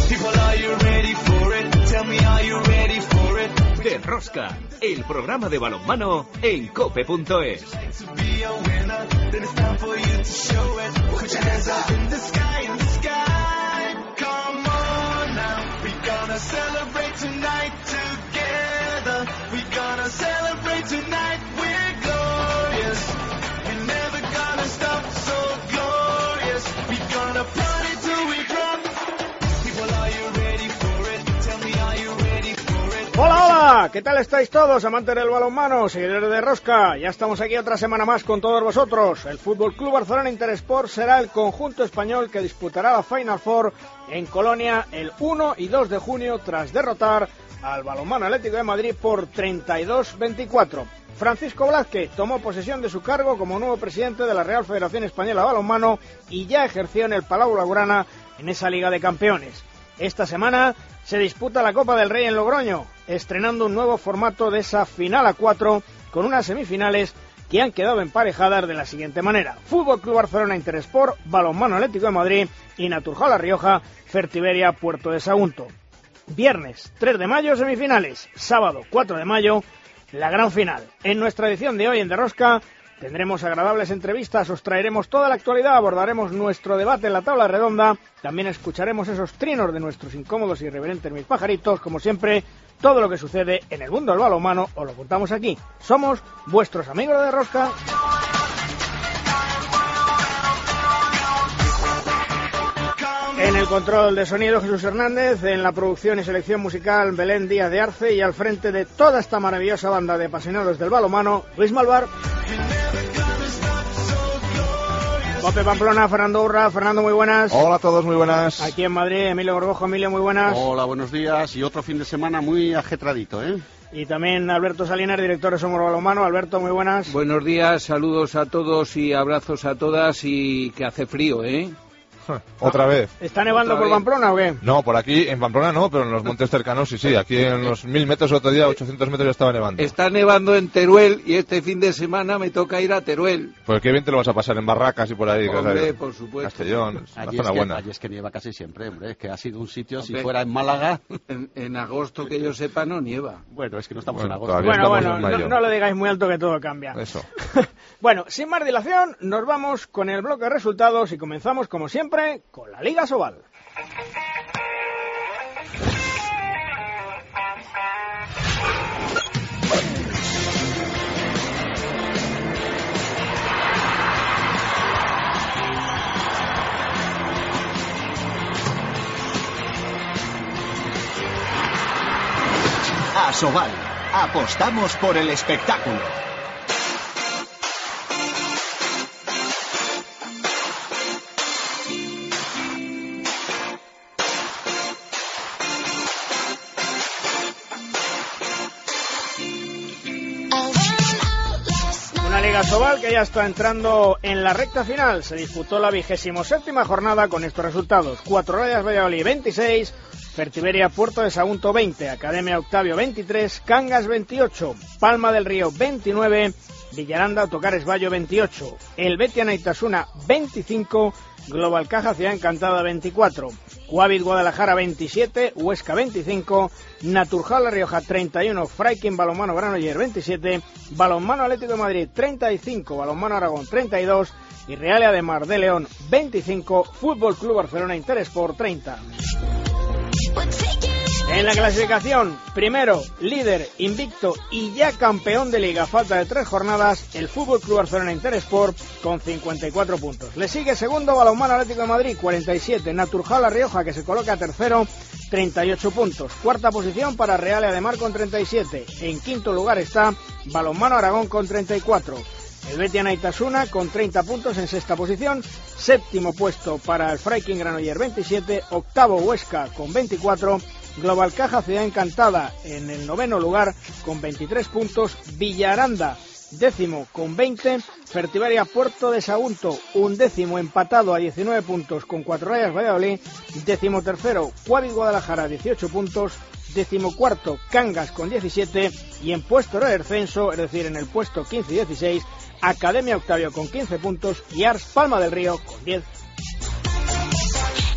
De Rosca, el programa de balonmano en cope.es. Hola, ¿qué tal estáis todos, amantes del balonmano, seguidores de Rosca? Ya estamos aquí otra semana más con todos vosotros. El Fútbol Club Barcelona Interesport será el conjunto español que disputará la Final Four en Colonia el 1 y 2 de junio tras derrotar al Balonmano Atlético de Madrid por 32-24. Francisco Blázquez tomó posesión de su cargo como nuevo presidente de la Real Federación Española de Balonmano y ya ejerció en el Palau Blaugrana en esa Liga de Campeones. Esta semana se disputa la Copa del Rey en Logroño, estrenando un nuevo formato de esa final a 4 con unas semifinales que han quedado emparejadas de la siguiente manera: Fútbol Club Barcelona Interesport, Balonmano Atlético de Madrid y Naturjal La Rioja, Fertiberia Puerto de Sagunto. Viernes 3 de mayo semifinales, sábado 4 de mayo la gran final. En nuestra edición de hoy en De Rosca tendremos agradables entrevistas, os traeremos toda la actualidad, abordaremos nuestro debate en la tabla redonda, también escucharemos esos trinos de nuestros incómodos y irreverentes mis pajaritos, como siempre, todo lo que sucede en el mundo del balonmano os lo contamos aquí. Somos vuestros amigos de Rosca. En el control de sonido Jesús Hernández, en la producción y selección musical Belén Díaz de Arce y al frente de toda esta maravillosa banda de apasionados del balonmano, Luis Malvar. Cope Pamplona, Fernando Urra. Fernando, muy buenas. Hola a todos, muy buenas. Aquí en Madrid, Emilio Gorgojo. Emilio, muy buenas. Hola, buenos días y otro fin de semana muy ajetradito, ¿eh? Y también Alberto Salinas, director de Somos Balonmano. Alberto, muy buenas. Buenos días, saludos a todos y abrazos a todas y que hace frío, ¿eh? Otra vez. ¿Está nevando por Pamplona o qué? No, por aquí, en Pamplona no, pero en los montes cercanos sí. Aquí en los 1000 metros, otro día 800 metros ya estaba nevando. Está nevando en Teruel y este fin de semana me toca ir a Teruel. Pues qué bien te lo vas a pasar en Barracas y por ahí. Hombre, por supuesto. Castellón, allí una zona buena. Allí es que nieva casi siempre, hombre. Es que ha sido un sitio, Hombre, si fuera en Málaga... En agosto, que yo sepa, no nieva. Bueno, es que no estamos en agosto. Bueno, no lo digáis muy alto que todo cambia. Eso. Bueno, sin más dilación, nos vamos con el bloque de resultados y comenzamos, como siempre, con la Liga Sobal. Asobal, apostamos por el espectáculo. Sobal, que ya está entrando en la recta final. Se disputó la 27ª jornada con estos resultados: 4 Rayas Valladolid 26, Fertiberia Puerto de Sagunto 20, Academia Octavio 23, Cangas 28, Palma del Río 29, Villaranda Autocares Bayo 28, El Betia Naitasuna 25, Global Caja Ciudad Encantada 24, Cuavit Guadalajara 27, Huesca 25, Naturjal La Rioja 31, Freikin Balonmano Granollers 27, Balonmano Atlético de Madrid 35, Balonmano Aragón 32 y Realia de Mar de León 25, Fútbol Club Barcelona Interesport 30. En la clasificación, primero, líder, invicto y ya campeón de Liga, falta de 3 jornadas, el Fútbol Club Barcelona Interesport con 54 puntos. Le sigue segundo Balonmano Atlético de Madrid, 47, Naturjal La Rioja, que se coloca tercero, 38 puntos. Cuarta posición para Realia de Mar con 37. En quinto lugar está Balonmano Aragón con 34. El Betia Naitasuna con 30 puntos en sexta posición. Séptimo puesto para el Freikin Granollers 27. Octavo Huesca con 24. Global Caja Ciudad Encantada en el noveno lugar con 23 puntos. Villaranda décimo con 20. Fertiberia Puerto de Sagunto undécimo empatado a 19 puntos con 4 Rayas Valladolid. Décimo tercero Cuavit Guadalajara 18 puntos. Decimocuarto Cangas con 17 y en puesto de descenso, es decir, en el puesto 15 y 16, Academia Octavio con 15 puntos y Ars Palma del Río con 10.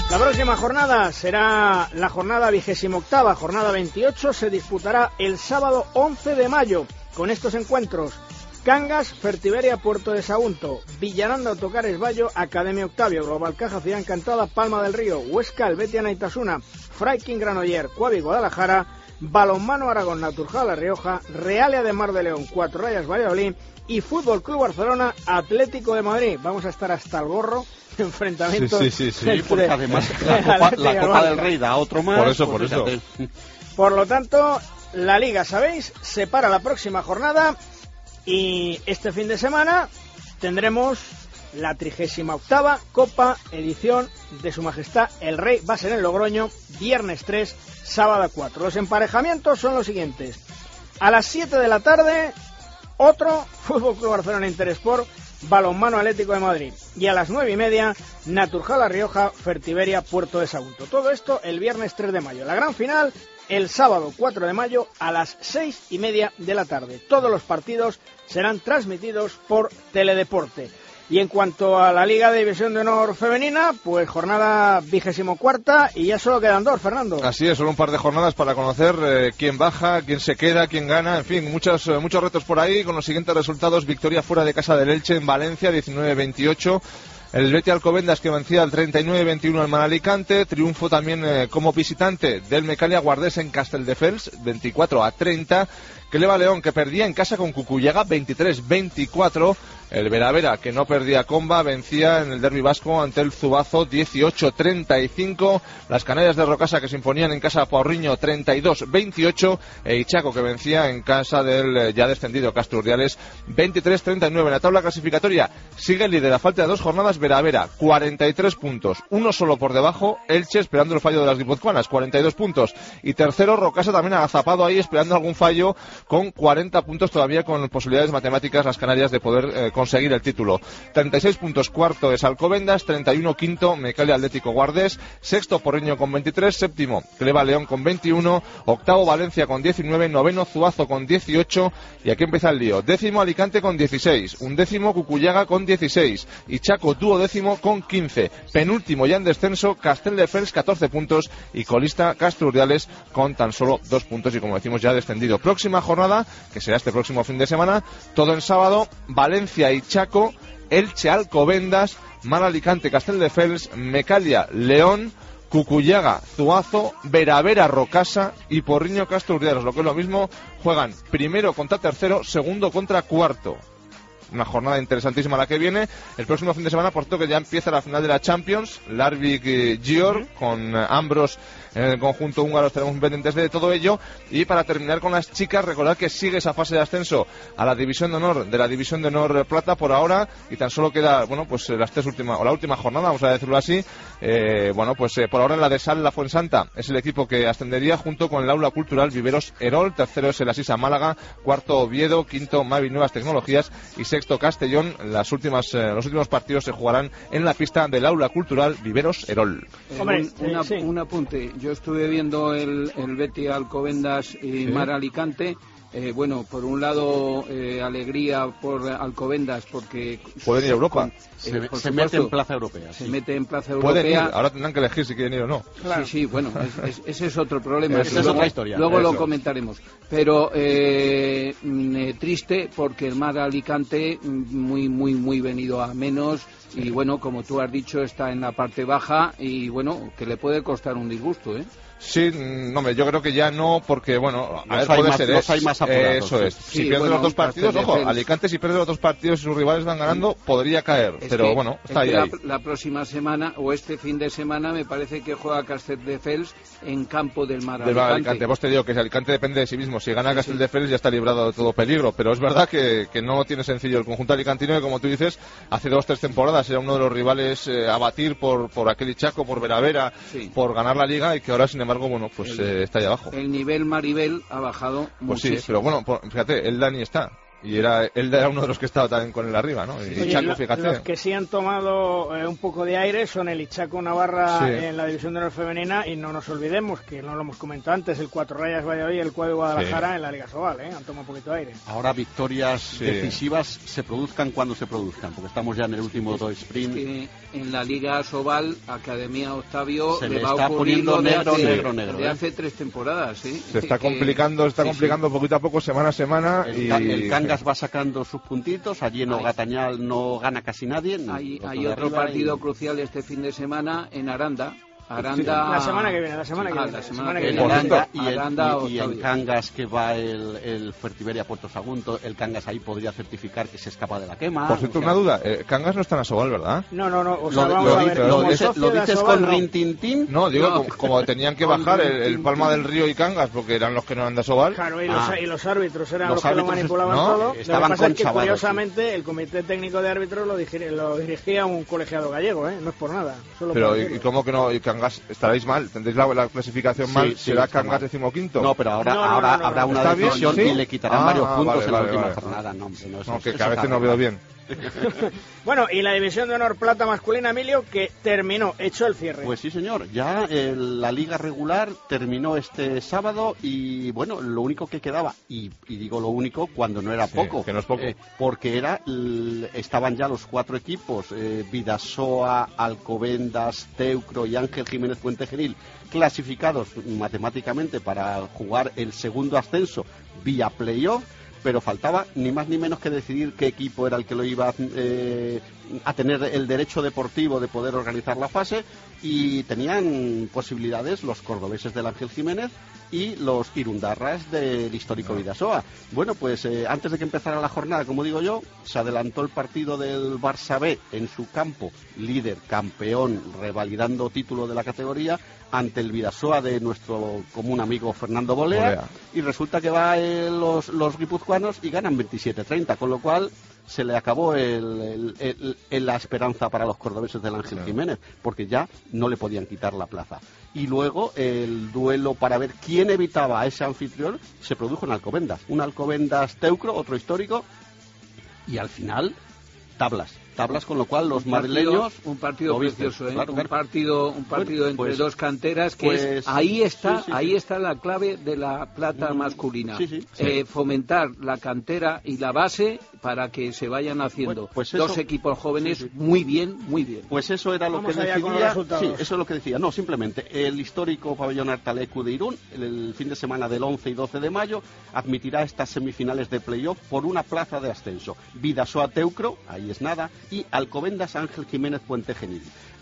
La próxima jornada será la jornada 28ª, jornada 28, se disputará el sábado 11 de mayo con estos encuentros: Cangas, Fertiberia, Puerto de Sagunto; Villaranda, Autocares Bayo, Academia Octavio; Global Caja, Ciudad Encantada, Palma del Río; Huesca, Helvetia, Naitasuna; Freiking, Granoller, Coavi, Guadalajara; Balonmano Aragón, Naturjala, La Rioja; Realia de Mar de León, Cuatro Rayas, Valladolid; y Fútbol Club Barcelona, Atlético de Madrid. Vamos a estar hasta el gorro de enfrentamientos. Sí, porque además la Copa del Rey da otro más. Por eso. Por lo tanto, la Liga, ¿sabéis?, se para la próxima jornada y este fin de semana tendremos la 38ª Copa edición de Su Majestad el Rey. Va a ser en Logroño, viernes 3, sábado 4. Los emparejamientos son los siguientes: a las 7 de la tarde, otro Fútbol Club Barcelona Interesport, Balonmano Atlético de Madrid; y a las 9:30, Naturjala, La Rioja, Fertiberia, Puerto de Sagunto. Todo esto el viernes 3 de mayo. La gran final el sábado 4 de mayo a las 6:30 de la tarde. Todos los partidos serán transmitidos por Teledeporte. Y en cuanto a la Liga de División de Honor Femenina, pues jornada 24ª y ya solo quedan 2, Fernando. Así es, solo un par de jornadas para conocer quién baja, quién se queda, quién gana, en fin, muchos retos por ahí, con los siguientes resultados: victoria fuera de casa del Elche en Valencia, 19-28. El Betis Alcobendas, que vencía al 39-21 al Alicante. Triunfo también como visitante del Mecalia Guardés en Castelldefels, 24-30. Cleva León, que perdía en casa con Cucuyaga, 23-24. El Veravera, que no perdía comba, vencía en el derbi vasco ante el Zubazo, 18-35. Las Canarias de Rocasa, que se imponían en casa a Porriño, 32-28. E Ichaco, que vencía en casa del ya descendido Castro Urdiales, 23-39. En la tabla clasificatoria sigue el líder a falta de 2 jornadas Veravera, 43 puntos. Uno solo por debajo, Elche, esperando el fallo de las guipuzcoanas, 42 puntos. Y tercero, Rocasa, también agazapado ahí, esperando algún fallo, con 40 puntos todavía, con posibilidades matemáticas las Canarias de poder conseguir el título. 36 puntos cuarto es Alcobendas, 31 quinto Mecalia Atlético Guardés, sexto Porriño con 23, séptimo Cleva León con 21, octavo Valencia con 19, noveno Zuazo con 18, y aquí empieza el lío: décimo Alicante con 16, undécimo Cucuyaga con 16, y Chaco duodécimo con 15, penúltimo ya en descenso Castelldefels, 14 puntos, y colista Castro Urdiales con tan solo 2 puntos, y como decimos ya descendido. Próxima jornada, que será este próximo fin de semana, todo en sábado: Valencia y Chaco, Elche Alcobendas, Mar Alicante Castelldefels, Mecalia León, Cucuyaga Zuazo, Veravera Rocasa y Porriño Castro Urdiales. Lo que es lo mismo, juegan primero contra tercero, segundo contra cuarto. Una jornada interesantísima la que viene. El próximo fin de semana, por cierto, que ya empieza la final de la Champions, Larvik Gior, con Ambros en el conjunto húngaro. Estaremos pendientes de todo ello. Y para terminar con las chicas, recordad que sigue esa fase de ascenso a la División de Honor, de la División de Honor Plata por ahora, y tan solo queda, pues las la última jornada, vamos a decirlo así. Por ahora en la de Sal, la Fuensanta es el equipo que ascendería, junto con el Aula Cultural Viveros Erol. Tercero es el Asisa Málaga, cuarto Oviedo, quinto Mavi Nuevas Tecnologías y sexto Castellón. Los últimos partidos se jugarán en la pista del Aula Cultural Viveros Erol. Un apunte: yo estuve viendo el Betis Alcobendas y Mar Alicante. Por un lado, alegría por Alcobendas, porque pueden ir a Europa. Se mete en plaza europea. Se mete en plaza pueden europea. Ir, ahora tendrán que elegir si quieren ir o no. Claro. Sí, ese es otro problema. Esa es otra historia. Luego lo comentaremos. Pero triste, porque el Mar Alicante muy venido a menos. Y como tú has dicho, está en la parte baja y que le puede costar un disgusto, ¿eh? Sí, yo creo que ya no, porque los hay más apurados. Eso es. Si pierde los dos partidos, Alicante, si pierde los dos partidos y sus rivales van ganando, podría caer. Está ahí. La próxima semana, o este fin de semana, me parece que juega Castelldefels en campo del Mar Alicante. Vos te digo que si Alicante depende de sí mismo. Si gana Castelldefels ya está librado de todo peligro. Pero es verdad que no tiene sencillo el conjunto alicantino, que, como tú dices, hace 2-3 temporadas era uno de los rivales a batir por aquel Ichaco, por Veravera, por ganar la Liga, y que ahora, sin embargo, está ahí abajo. El nivel Maribel ha bajado muchísimo. Sí, pero fíjate, el Dani está. Y él era uno de los que estaba también con él arriba, ¿no? Y Oye, Chaco, fíjate. Los que sí han tomado un poco de aire son el Ichaco Navarra en la División de Honor Femenina, y no nos olvidemos, que no lo hemos comentado antes, el Cuatro Rayas Valladolid y el Cuadro Guadalajara en la Liga Sobal, han tomado un poquito de aire. Ahora victorias decisivas se produzcan cuando se produzcan, porque estamos ya en el último sprint. Es que en la Liga Sobal, Academia Octavio se le le va está poniendo ocurriendo negro. de hace 3 temporadas, ¿sí? Se está complicando poquito a poco, semana a semana. El Cangas va sacando sus puntitos, allí en Ogatañal no gana casi nadie. Hay otro partido crucial este fin de semana en Aranda. La semana que viene. Y en Cangas, que va el Fertiberia Puerto Sagunto, el Cangas ahí podría certificar que se escapa de la quema. Por cierto, una duda, Cangas no está en Asobal, ¿verdad? No, o sea, vamos a ver, ¿Lo dices con rintintín? No, digo, como tenían que bajar el Palma del Río y Cangas, porque eran los que no eran de Asobal. Claro, y los árbitros eran los que lo manipulaban todo. Lo que pasa es que, curiosamente, el Comité Técnico de Árbitros lo dirigía un colegiado gallego, no es por nada. Pero, ¿y cómo que no? Estaréis mal, tendréis la clasificación mal, será Cangas 15º. No, pero ahora habrá una decisión y le quitarán varios puntos en la última jornada. Que a veces no veo bien. Bueno, y la División de Honor Plata masculina, Emilio, que terminó, echó el cierre. Pues sí, señor, ya la liga regular terminó este sábado y bueno, lo único que quedaba, y digo lo único cuando no era poco, que no es poco, porque estaban ya los 4 equipos, Vidasoa, Alcobendas, Teucro y Ángel Jiménez Puente Genil, clasificados matemáticamente para jugar el segundo ascenso vía playoff. Pero faltaba ni más ni menos que decidir qué equipo era el que lo iba a tener el derecho deportivo de poder organizar la fase, y tenían posibilidades los cordobeses del Ángel Jiménez y los irundarras del histórico Vidasoa. Bueno, pues antes de que empezara la jornada, como digo yo, se adelantó el partido del Barça B en su campo, líder, campeón, revalidando título de la categoría, ante el Vidasoa de nuestro común amigo Fernando Bolea. Y resulta que va los guipuzcoanos y ganan 27-30, con lo cual se le acabó la esperanza para los cordobeses del Ángel Jiménez, porque ya no le podían quitar la plaza. Y luego el duelo para ver quién evitaba a ese anfitrión se produjo en Alcobendas. Un Alcobendas Teucro, otro histórico, y al final tablas, con lo cual los madrileños... Un partido precioso, claro. Un partido entre dos canteras, que ahí está la clave de la plata masculina. Fomentar la cantera y la base para que se vayan haciendo dos equipos jóvenes muy bien. Pues eso era lo que decidía. Eso es lo que decía. No, simplemente el histórico pabellón Artalecu de Irún, el fin de semana del 11 y 12 de mayo, admitirá estas semifinales de playoff por una plaza de ascenso. Vidasoa Teucro, ahí es nada, y Alcobendas Ángel Jiménez Puente Genil.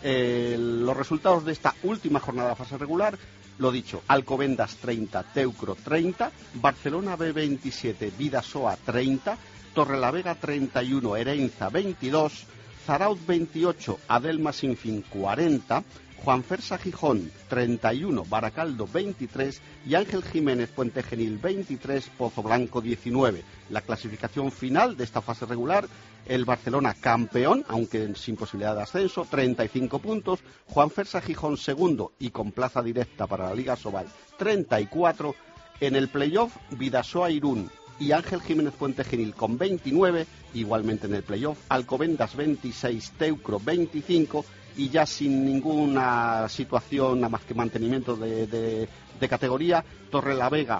Los resultados de esta última jornada de fase regular, lo dicho, Alcobendas 30, Teucro 30, Barcelona B 27, Vidasoa 30, Torrelavega 31, Ereinza 22, Zarauz 28, Adelma Sinfín 40, Juanfersa Gijón 31, Baracaldo 23 y Ángel Jiménez Puente Genil 23, Pozo Blanco 19. La clasificación final de esta fase regular: el Barcelona campeón, aunque sin posibilidad de ascenso, 35 puntos, Juanfersa Gijón segundo y con plaza directa para la Liga Sobal 34, en el playoff Vidasoa Irún y Ángel Jiménez Puente Genil con 29, igualmente en el playoff Alcobendas 26, Teucro 25, y ya sin ninguna situación nada más que mantenimiento de categoría, Torrelavega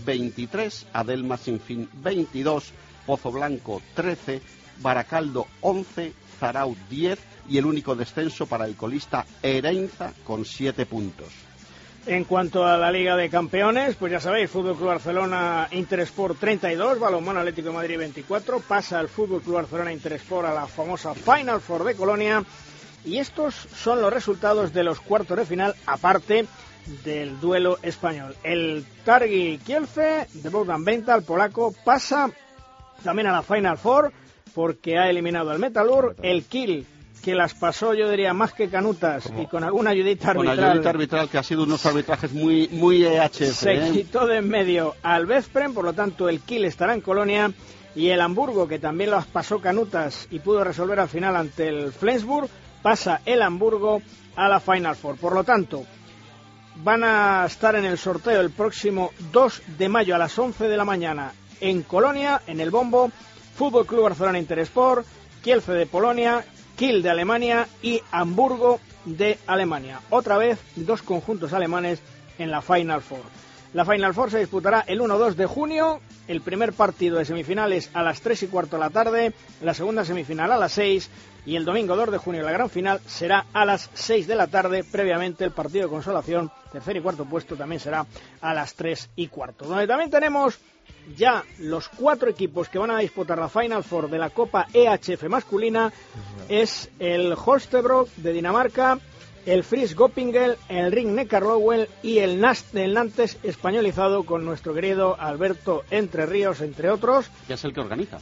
23, Adelma Sinfín 22, Pozo Blanco 13, Baracaldo 11, Zarauz 10 y el único descenso para el colista Ereinza con 7 puntos. En cuanto a la Liga de Campeones, pues ya sabéis, Fútbol Club Barcelona Interesport 32, Balonmano Atlético de Madrid 24, pasa el Fútbol Club Barcelona Interesport a la famosa Final Four de Colonia, y estos son los resultados de los cuartos de final, aparte del duelo español. El Targi Kielce de Bogdan Benta, el polaco, pasa también a la Final Four porque ha eliminado al Metalurg. El Kiel, que las pasó, yo diría, más que canutas, y con alguna ayudita arbitral. Con ayudita arbitral, que ha sido unos arbitrajes muy EHF. Se quitó de en medio al Veszprem, por lo tanto el Kiel estará en Colonia, y el Hamburgo, que también las pasó canutas y pudo resolver al final ante el Flensburg, pasa el Hamburgo a la Final Four. Por lo tanto, van a estar en el sorteo el próximo 2 de mayo a las 11 de la mañana en Colonia, en el bombo, Fútbol Club Barcelona Interesport, Kielce de Polonia, Kiel de Alemania y Hamburgo de Alemania. Otra vez, 2 conjuntos alemanes en la Final Four. La Final Four se disputará el 1-2 de junio, el primer partido de semifinales a las 3:15 de la tarde, la segunda semifinal a las 6 y el domingo 2 de junio la gran final será a las 6 de la tarde. Previamente el partido de consolación, tercer y cuarto puesto, también será a las 3:15. Donde también tenemos ya los 4 equipos que van a disputar la Final Four de la Copa EHF masculina, es el Holstebro de Dinamarca, el Fries Göppingen, el Ring Neckar-Löwen y el Nantes españolizado con nuestro querido Alberto Entre Ríos, entre otros. Que es el que organiza.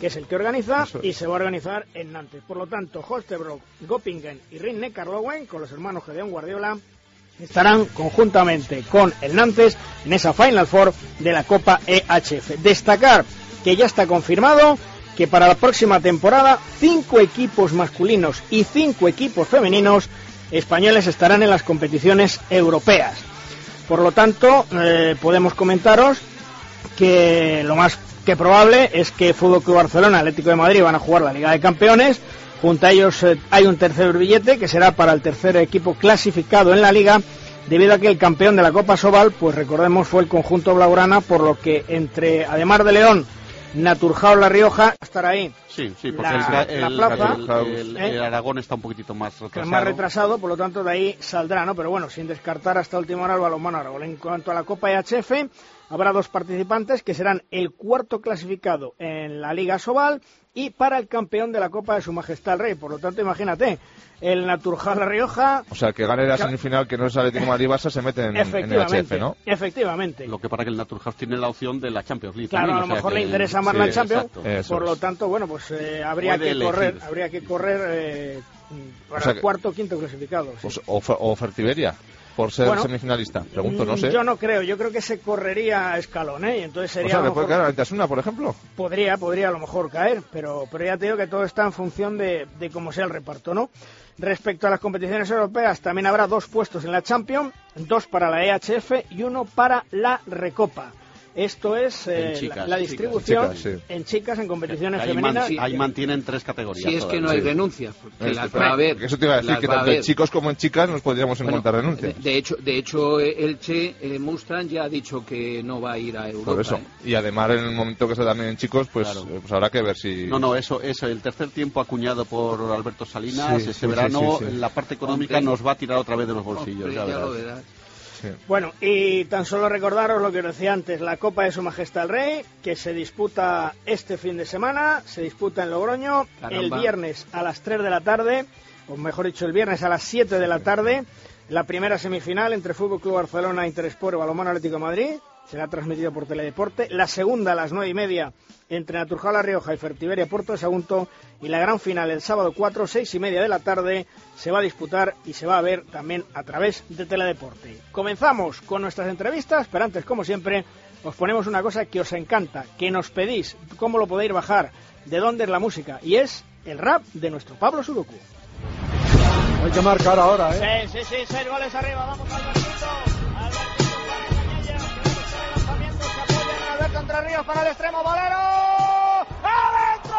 Y se va a organizar en Nantes. Por lo tanto, Holstebro, Göppingen y Ring Neckar-Löwen, con los hermanos Gedeón Guardiola, estarán conjuntamente con el Nantes en esa Final Four de la Copa EHF. Destacar que ya está confirmado que para la próxima temporada 5 equipos masculinos y 5 equipos femeninos españoles estarán en las competiciones europeas. Por lo tanto, podemos comentaros que lo más que probable es que Fútbol Club Barcelona, Atlético de Madrid van a jugar la Liga de Campeones. Junto a ellos hay un tercer billete que será para el tercer equipo clasificado en la Liga, debido a que el campeón de la Copa Sobal, pues recordemos, fue el conjunto blaugrana, por lo que entre Ademar de León, Naturjao, La Rioja, estará ahí. Sí, porque el Aragón está un poquitito más retrasado. Por lo tanto de ahí saldrá, ¿no? Pero bueno, sin descartar hasta última hora el balonmano Aragón. En cuanto a la Copa EHF, habrá 2 participantes que serán el cuarto clasificado en la Liga Sobal y para el campeón de la Copa de Su Majestad el Rey. Por lo tanto, imagínate, el Naturjao La Rioja... O sea, que gane la semifinal, que no es Atlético de Madrid Barça, se mete en EHF, ¿no? Efectivamente. Lo que para que el Naturjao tiene la opción de la Champions League. Claro, también, a lo mejor le interesa más la Champions. Por lo tanto, bueno, pues habría que correr para el cuarto o quinto clasificado. Sí. Pues, o Fertiberia, por ser semifinalista. Pregunto, no sé. Yo no creo, yo creo que se correría a escalón, ¿eh? Y entonces sería... O sea, ¿le puede caer a Antasuna, por ejemplo? Podría a lo mejor caer, pero ya te digo que todo está en función de cómo sea el reparto, ¿no? Respecto a las competiciones europeas, también habrá 2 puestos en la Champions, 2 para la EHF y 1 para la Recopa. Esto es la distribución en chicas, en competiciones femeninas. Ahí mantienen 3 categorías. Si es que no hay renuncia. Va a haber. Eso te iba a decir, que tanto en chicos como en chicas nos podríamos encontrar renuncias. De hecho Elche Mustang ya ha dicho que no va a ir a Europa. Por eso. Y además, en el momento que está también en chicos, pues habrá que ver si... No, eso, el tercer tiempo acuñado por Alberto Salinas, ese verano, la parte económica nos va a tirar otra vez de los bolsillos. Ya lo verás. Bueno, y tan solo recordaros lo que os decía antes, la Copa de Su Majestad el Rey, que se disputa este fin de semana, se disputa en Logroño. Caramba. El viernes a las 3 de la tarde, o mejor dicho, el viernes a las 7 de la tarde, la primera semifinal entre Fútbol Club Barcelona, Interesport y Balonmano Atlético de Madrid, será transmitido por Teledeporte. La segunda a las 9:30 entre Naturjao La Rioja y Fertiberia Puerto de Sagunto, y la gran final el sábado 4, 6:30 de la tarde, se va a disputar y se va a ver también a través de Teledeporte. Comenzamos con nuestras entrevistas, pero antes, como siempre, os ponemos una cosa que os encanta, que nos pedís, cómo lo podéis bajar, de dónde es la música, y es el rap de nuestro Pablo Sudoku. Hay que marcar ahora, ¿eh? Sí, 6 goles arriba, vamos Albertito, se apoya en Alberto Entre Ríos para el extremo, Bolero, ¡adentro!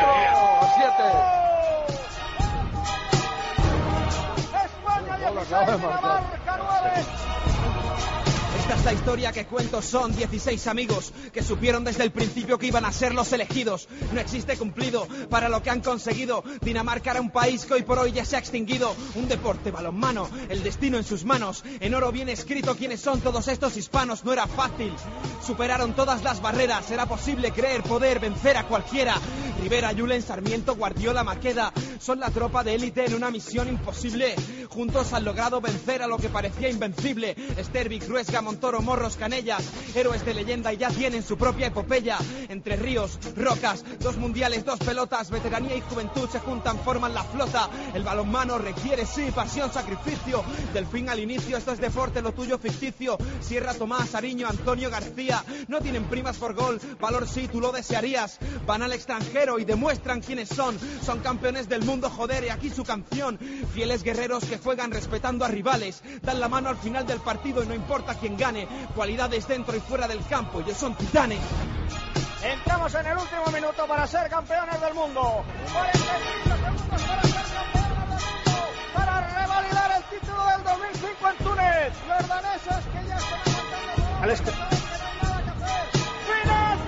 España 16, Dinamarca 9. Esta es la historia que cuento, son 16 amigos que supieron desde el principio que iban a ser los elegidos. No existe cumplido para lo que han conseguido. Dinamarca era un país que hoy por hoy ya se ha extinguido. Un deporte, balonmano, el destino en sus manos. En oro bien escrito quiénes son todos estos hispanos. No era fácil, superaron todas las barreras. Era posible creer, poder vencer a cualquiera. Rivera, Julen, Sarmiento, Guardiola, Maqueda son la tropa de élite en una misión imposible. Juntos han logrado vencer a lo que parecía invencible. Stervik, Ruesga, Montoro, Morros, Canellas, héroes de leyenda y ya tienen su propia epopeya. Entre ríos, rocas, 2 mundiales, 2 pelotas, veteranía y juventud se juntan, forman la flota. El balonmano requiere, sí, pasión, sacrificio. Del fin al inicio, esto es deporte, lo tuyo ficticio. Sierra, Tomás, Ariño, Antonio, García, no tienen primas por gol, valor sí, tú lo desearías. Van al extranjero y demuestran quiénes son. Son campeones del mundo, joder, y aquí su canción. Fieles guerreros que juegan respetando a rivales, dan la mano al final del partido y no importa quién gane. Cualidades dentro y fuera del campo, ellos son titanes. Entramos en el último minuto para ser campeones del mundo. 45 segundos para ser campeones del mundo. Para revalidar el título del 2005 en Túnez. Los daneses que ya están aguantando. Al este. ¡Final!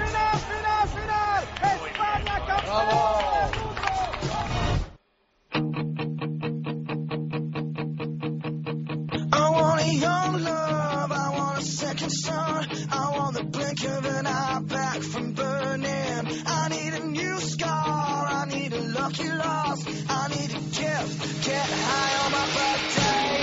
¡España campeón del mundo! I want a young love, I want a second son, I want the blink of an eye back from burning. I need a new scar, I need a lucky loss, I need a gift, get high on my birthday.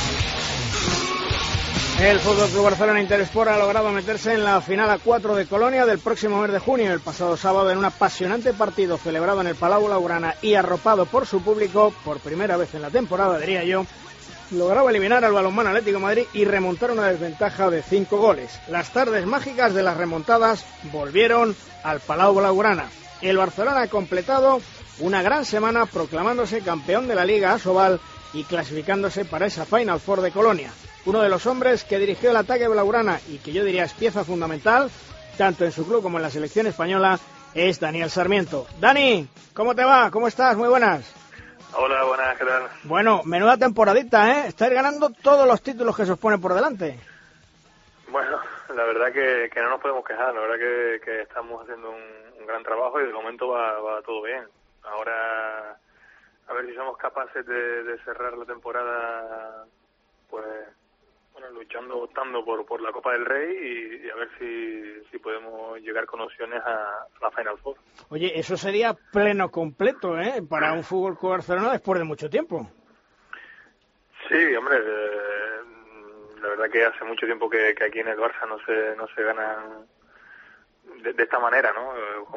El Fútbol Club Barcelona Interesport ha logrado meterse en la final A4 de Colonia del próximo mes de junio. El pasado sábado, en un apasionante partido celebrado en el Palau Blaugrana y arropado por su público, por primera vez en la temporada, diría yo, lograba eliminar al Balonmano Atlético de Madrid y remontar una desventaja de 5 goles. Las tardes mágicas de las remontadas volvieron al Palau Blaugrana. El Barcelona ha completado una gran semana proclamándose campeón de la Liga Asobal y clasificándose para esa Final Four de Colonia. Uno de los hombres que dirigió el ataque blaugrana y que yo diría es pieza fundamental, tanto en su club como en la selección española, es Daniel Sarmiento. Dani, ¿cómo te va? ¿Cómo estás? Muy buenas. Hola, buenas, ¿qué tal? Bueno, menuda temporadita, ¿eh? Estáis ganando todos los títulos que se os ponen por delante. Bueno, la verdad que no nos podemos quejar, la verdad que estamos haciendo un gran trabajo y de momento va todo bien. Ahora, a ver si somos capaces de cerrar la temporada, pues, bueno, luchando, optando por la Copa del Rey y a ver si podemos llegar con opciones a la Final Four. Oye, eso sería pleno completo, ¿eh? Para un Fútbol Club Barcelona después de mucho tiempo. Sí, hombre, la verdad que hace mucho tiempo que aquí en el Barça no se ganan de esta manera, ¿no?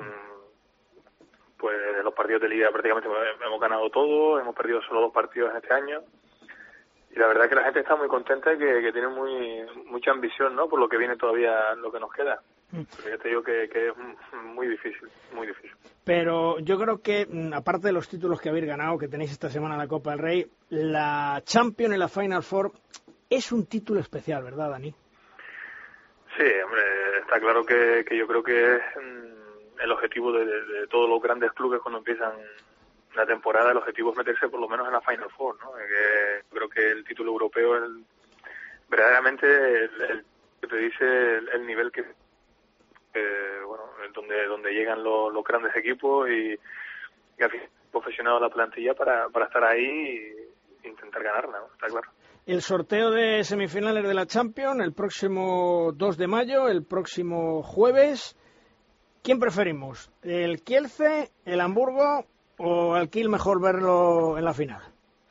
Pues los partidos de Liga prácticamente hemos ganado todo, hemos perdido solo 2 partidos en este año. Y la verdad que la gente está muy contenta y que tiene mucha ambición, ¿no? Por lo que viene todavía, lo que nos queda. Pero ya te digo que es muy difícil, muy difícil. Pero yo creo que, aparte de los títulos que habéis ganado, que tenéis esta semana en la Copa del Rey, la Champions y la Final Four es un título especial, ¿verdad, Dani? Sí, hombre, está claro que yo creo que es el objetivo de todos los grandes clubes cuando empiezan la temporada. El objetivo es meterse por lo menos en la Final Four, ¿no? Creo que el título europeo es verdaderamente el que te dice el nivel que bueno, donde llegan los grandes equipos y al fin profesionado la plantilla para estar ahí e intentar ganarla, ¿no? Está claro. El sorteo de semifinales de la Champions el próximo 2 de mayo, el próximo jueves. ¿Quién preferimos? ¿El Kielce, el Hamburgo o al Kiel mejor verlo en la final?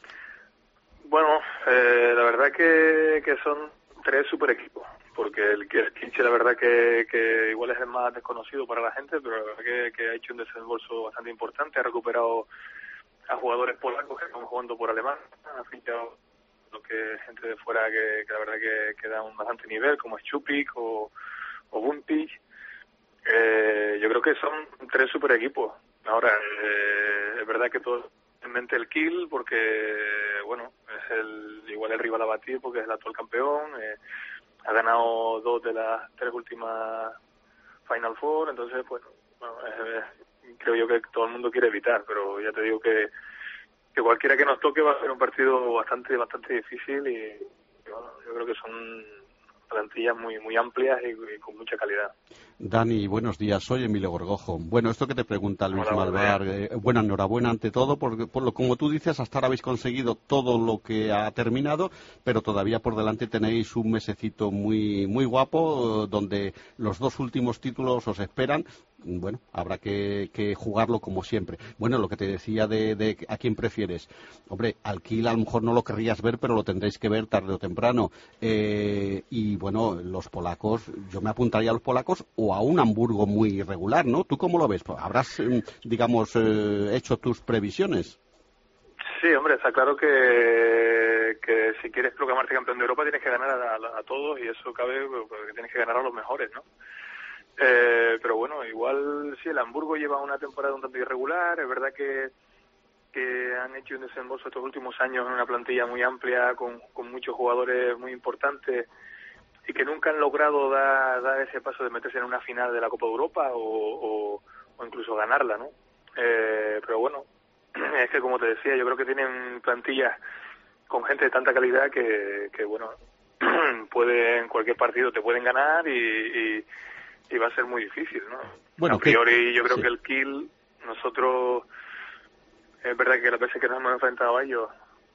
Bueno, la verdad que son 3 super equipos, porque el Kielce la verdad que igual es el más desconocido para la gente, pero la verdad que ha hecho un desembolso bastante importante, ha recuperado a jugadores polacos que están jugando por Alemania, ha fichado lo que gente de fuera que la verdad que da un bastante nivel, como Šupik o Buntic. Yo creo que son 3 super equipos. Ahora, es verdad que todo en mente el Kiel, porque, bueno, es igual el rival a batir, porque es el actual campeón, ha ganado 2 de las 3 últimas Final Four, entonces, bueno, creo yo que todo el mundo quiere evitar, pero ya te digo que cualquiera que nos toque va a ser un partido bastante difícil y bueno, yo creo que son plantillas muy amplias y con mucha calidad. Dani, buenos días. Soy Emilio Gorgojo. Bueno, esto que te pregunta Luis Malvar, bueno, enhorabuena ante todo, porque como tú dices, hasta ahora habéis conseguido todo lo que ha terminado, pero todavía por delante tenéis un mesecito muy guapo, donde los 2 últimos títulos os esperan. Bueno, habrá que jugarlo como siempre. Bueno, lo que te decía de a quién prefieres. Hombre, al Kiel a lo mejor no lo querrías ver, pero lo tendréis que ver tarde o temprano. Y bueno, los polacos, yo me apuntaría a los polacos o a un Hamburgo muy irregular, ¿no? ¿Tú cómo lo ves? ¿Habrás, digamos, hecho tus previsiones? Sí, hombre, está claro que si quieres proclamarte campeón de Europa tienes que ganar a todos y eso cabe porque tienes que ganar a los mejores, ¿no? Pero bueno, igual sí, el Hamburgo lleva una temporada un tanto irregular, es verdad que han hecho un desembolso estos últimos años en una plantilla muy amplia con muchos jugadores muy importantes que nunca han logrado dar ese paso de meterse en una final de la Copa de Europa o incluso ganarla, ¿no? Pero bueno, es que como te decía, yo creo que tienen plantillas con gente de tanta calidad que bueno, en cualquier partido te pueden ganar y va a ser muy difícil, ¿no? Bueno, a priori yo creo que el Kiel, nosotros, es verdad que las veces que nos hemos enfrentado a ellos,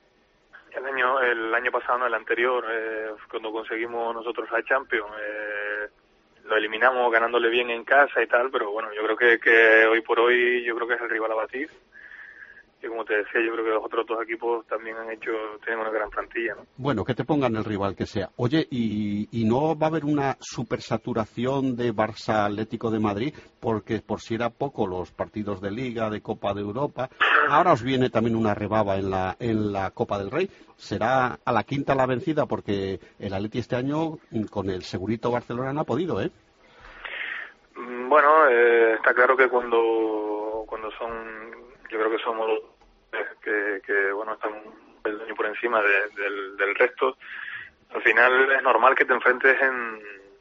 el año pasado, no, el anterior, cuando conseguimos nosotros la Champions, lo eliminamos ganándole bien en casa y tal, pero bueno, yo creo que hoy por hoy yo creo que es el rival a batir. Y como te decía, yo creo que los otros dos equipos también tienen una gran plantilla, ¿no? Bueno, que te pongan el rival que sea. Oye, ¿y no va a haber una supersaturación de Barça Atlético de Madrid? Porque por si era poco los partidos de Liga, de Copa de Europa, ahora os viene también una rebaba en la Copa del Rey. Será a la quinta la vencida, porque el Atleti este año con el segurito Barcelona no ha podido, ¿eh? Bueno, está claro que cuando son... Yo creo que somos los que bueno, están un peldaño por encima del resto. Al final es normal que te enfrentes en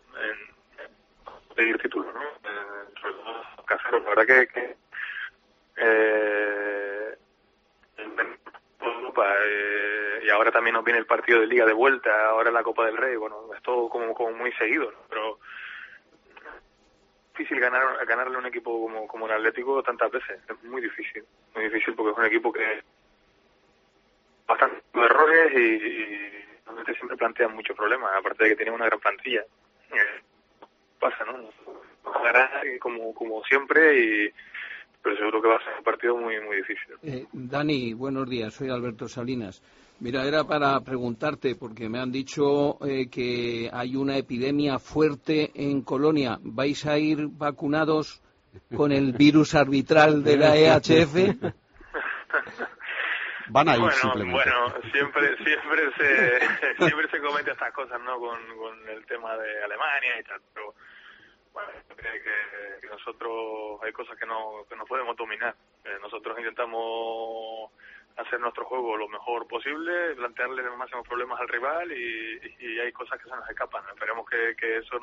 pedir títulos, ¿no? Sobre todo caseros. La verdad que Europa, y ahora también nos viene el partido de Liga de vuelta, ahora la Copa del Rey. Bueno, es todo como muy seguido, ¿no? Pero difícil ganarle a un equipo como el Atlético tantas veces. Es muy difícil porque es un equipo que bastante errores y realmente siempre plantean muchos problemas, aparte de que tiene una gran plantilla. Pasa, ¿no? Ganará como siempre, pero seguro que va a ser un partido muy muy difícil. Dani, buenos días, soy Alberto Salinas. Mira, era para preguntarte, porque me han dicho que hay una epidemia fuerte en Colonia. ¿Vais a ir vacunados con el virus arbitral de la EHF? Van a ir simplemente. Bueno, siempre se comete estas cosas, ¿no? Con el tema de Alemania y tal, pero bueno, que nosotros hay cosas que no podemos dominar. Nosotros intentamos hacer nuestro juego lo mejor posible, plantearle los máximos problemas al rival y hay cosas que se nos escapan. Esperemos que eso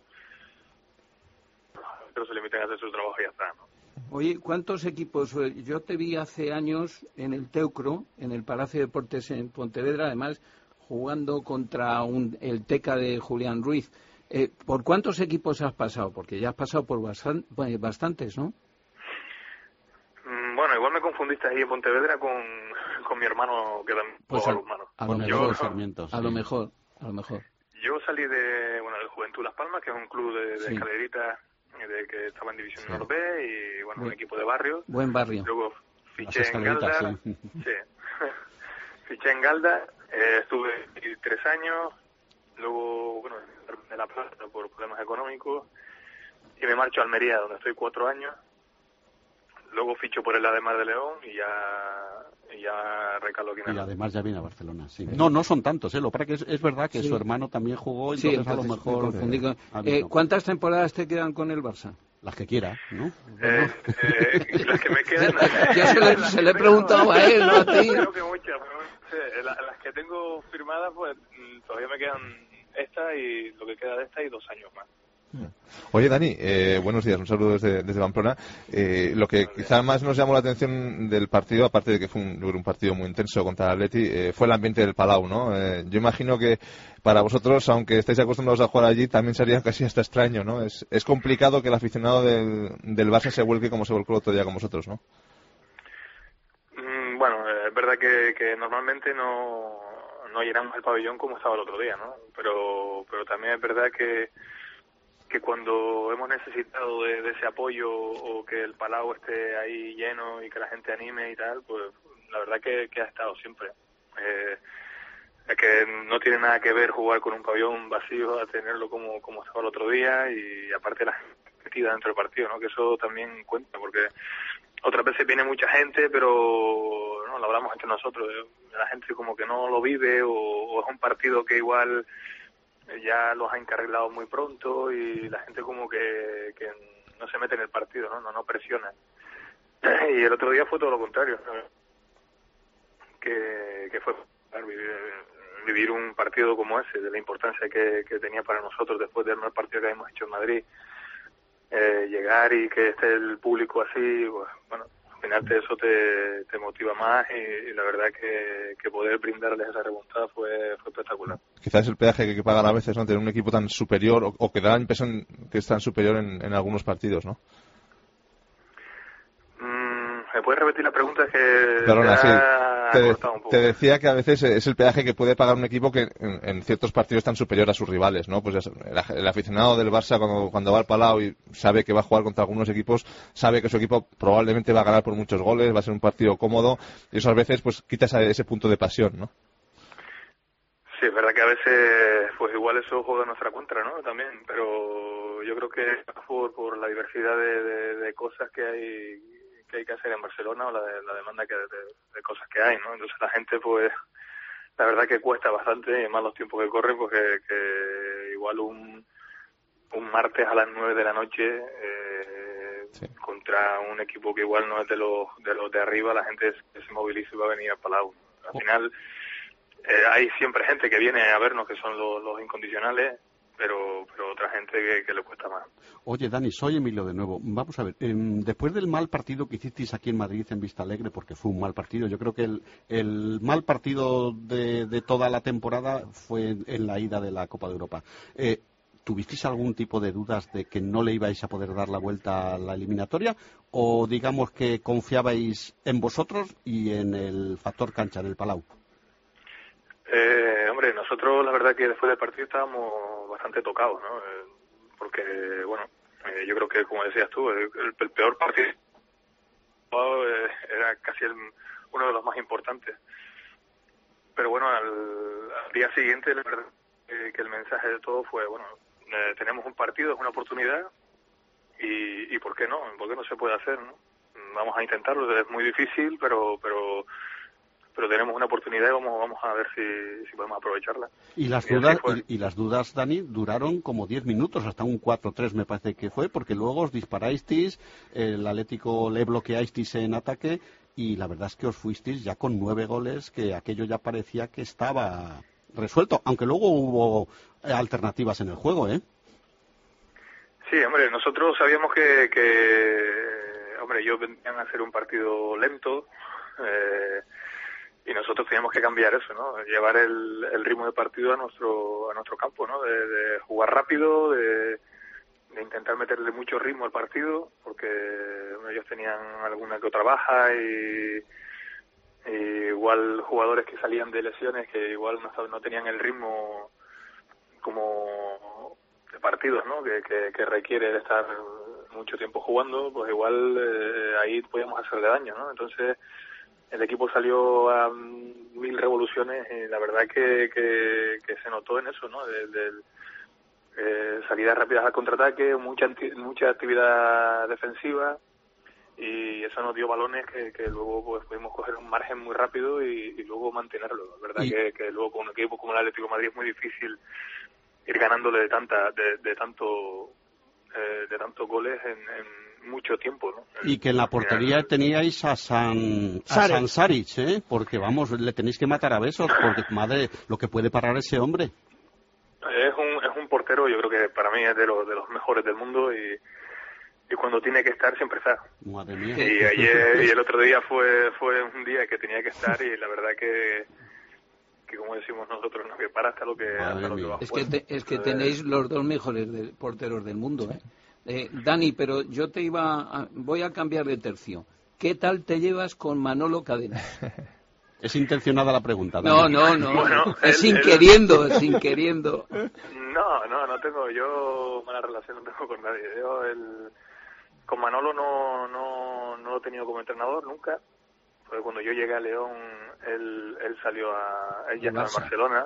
pero se limiten a hacer su trabajo y ya está, ¿no? Oye, ¿cuántos equipos? Yo te vi hace años en el Teucro, en el Palacio de Deportes en Pontevedra, además jugando contra el Teca de Julián Ruiz. ¿Por cuántos equipos has pasado? Porque ya has pasado por bastantes, ¿no? Bueno, igual me confundiste ahí en Pontevedra con mi hermano que también pues juega balonmano. A lo mejor. Yo salí del Juventud Las Palmas, que es un club de escaleritas que estaba en División Nord B y bueno, un equipo de barrio. Buen barrio. Luego fiché en Galda. Sí. Fiché en Galda, estuve 3 años, luego bueno, de La Plata por problemas económicos y me marcho a Almería, donde estoy 4 años. Luego ficho por el Ademar de León y ya recalo aquí en el... Y además ya viene a Barcelona, sí. No son tantos, Lo para que es verdad que su hermano también jugó, entonces a lo mejor... ¿Cuántas temporadas te quedan con el Barça? Las que quiera, ¿no? Las que me quedan... Yo se le he preguntado a él, no a ti. Creo que muchas, pero las que tengo firmadas, pues todavía me quedan esta y lo que queda de esta y 2 años más. Oye, Dani, buenos días, un saludo desde Pamplona. Lo que quizá más nos llamó la atención del partido, aparte de que fue un partido muy intenso contra el Atleti, fue el ambiente del Palau, ¿no? Yo imagino que para vosotros, aunque estáis acostumbrados a jugar allí, también sería casi hasta extraño, ¿no? Es complicado que el aficionado del Barça se vuelque como se volcó el otro día con vosotros, ¿no? Bueno, es verdad que normalmente no llenamos el pabellón como estaba el otro día, ¿no? Pero también es verdad que cuando hemos necesitado de ese apoyo o que el Palau esté ahí lleno y que la gente anime y tal, pues la verdad que ha estado siempre. Es que no tiene nada que ver jugar con un pabellón vacío a tenerlo como estaba el otro día y aparte la gente metida dentro del partido, ¿no? Que eso también cuenta, porque otras veces viene mucha gente, pero no lo hablamos entre nosotros, la gente como que no lo vive o es un partido que igual ya los ha encarrilado muy pronto y la gente como que no se mete en el partido, no presiona. Y el otro día fue todo lo contrario, ¿no? que fue vivir vivir un partido como ese, de la importancia que tenía para nosotros después del mal partido que habíamos hecho en Madrid, llegar y que esté el público así, pues, bueno, al final eso te motiva más y la verdad que poder brindarles esa remontada fue espectacular. Quizás el peaje que hay que pagar a veces, ¿no? Tener un equipo tan superior o que da la impresión que es tan superior en algunos partidos, ¿no? ¿Me puedes repetir la pregunta? Es que Perdona, te decía que a veces es el peaje que puede pagar un equipo que en ciertos partidos es tan superior a sus rivales, ¿no? Pues el aficionado del Barça cuando va al Palau y sabe que va a jugar contra algunos equipos, sabe que su equipo probablemente va a ganar por muchos goles, va a ser un partido cómodo, y eso a veces pues quita ese punto de pasión, ¿no? Sí, es verdad que a veces pues igual eso juega en nuestra contra, ¿no? También, pero yo creo que por la diversidad de cosas que hay que hacer en Barcelona o la demanda de cosas que hay, ¿no? Entonces la gente, pues, la verdad que cuesta bastante, más los tiempos que corren, pues que igual un martes a las 9 de la noche sí, contra un equipo que igual no es de los de arriba, la gente se moviliza y va a venir al Palau. Al final hay siempre gente que viene a vernos, que son los incondicionales, pero otra gente que le cuesta más. Oye, Dani, soy Emilio de nuevo. Vamos a ver, después del mal partido que hicisteis aquí en Madrid, en Vistalegre, porque fue un mal partido, yo creo que el mal partido de toda la temporada fue en la ida de la Copa de Europa. ¿Tuvisteis algún tipo de dudas de que no le ibais a poder dar la vuelta a la eliminatoria? ¿O digamos que confiabais en vosotros y en el factor cancha, en el Palau? Hombre, nosotros la verdad que después del partido estábamos bastante tocados, ¿no? Porque, bueno, yo creo que, como decías tú, el peor partido era casi uno de los más importantes. Pero bueno, al día siguiente, la verdad que el mensaje de todo fue, bueno, tenemos un partido, es una oportunidad y ¿por qué no? ¿Por qué no se puede hacer, no? Vamos a intentarlo, es muy difícil, pero tenemos una oportunidad y vamos a ver si podemos aprovecharla. Y las dudas, Dani, duraron como 10 minutos, hasta un 4-3 me parece que fue, porque luego os disparasteis, el Atlético le bloqueasteis en ataque y la verdad es que os fuisteis ya con 9 goles, que aquello ya parecía que estaba resuelto, aunque luego hubo alternativas en el juego, ¿eh? Sí, hombre, nosotros sabíamos que hombre, ellos venían a hacer un partido lento, y nosotros teníamos que cambiar eso, ¿no? Llevar el ritmo de partido a nuestro campo, ¿no? De jugar rápido, de intentar meterle mucho ritmo al partido, porque ellos tenían alguna que otra baja y igual jugadores que salían de lesiones que igual no tenían el ritmo como de partidos, ¿no? Que requiere de estar mucho tiempo jugando, pues igual ahí podíamos hacerle daño, ¿no? Entonces el equipo salió a 1000 revoluciones y la verdad que se notó en eso, ¿no? Salidas rápidas al contraataque, mucha actividad defensiva y eso nos dio balones que luego pues pudimos coger un margen muy rápido y luego mantenerlo. La verdad que luego con un equipo como el Atlético de Madrid es muy difícil ir ganándole de tantos goles en mucho tiempo, ¿no? Y que en la portería teníais a Sansaric, ¿eh? Porque vamos, le tenéis que matar a besos, porque madre, lo que puede parar ese hombre. Es un portero, yo creo que para mí es de los mejores del mundo y cuando tiene que estar siempre está. Madre mía. Y ayer y el otro día fue un día que tenía que estar y la verdad que como decimos nosotros, no, que para hasta lo que va. Es que tenéis los dos mejores porteros del mundo, ¿eh? Dani, pero yo voy a cambiar de tercio. ¿Qué tal te llevas con Manolo Cadena? Es intencionada la pregunta, Dani. No. Bueno, sin queriendo. No tengo yo mala relación, no tengo con nadie. Yo con Manolo no lo he tenido como entrenador nunca. Porque cuando yo llegué a León, él ya estaba en Barcelona.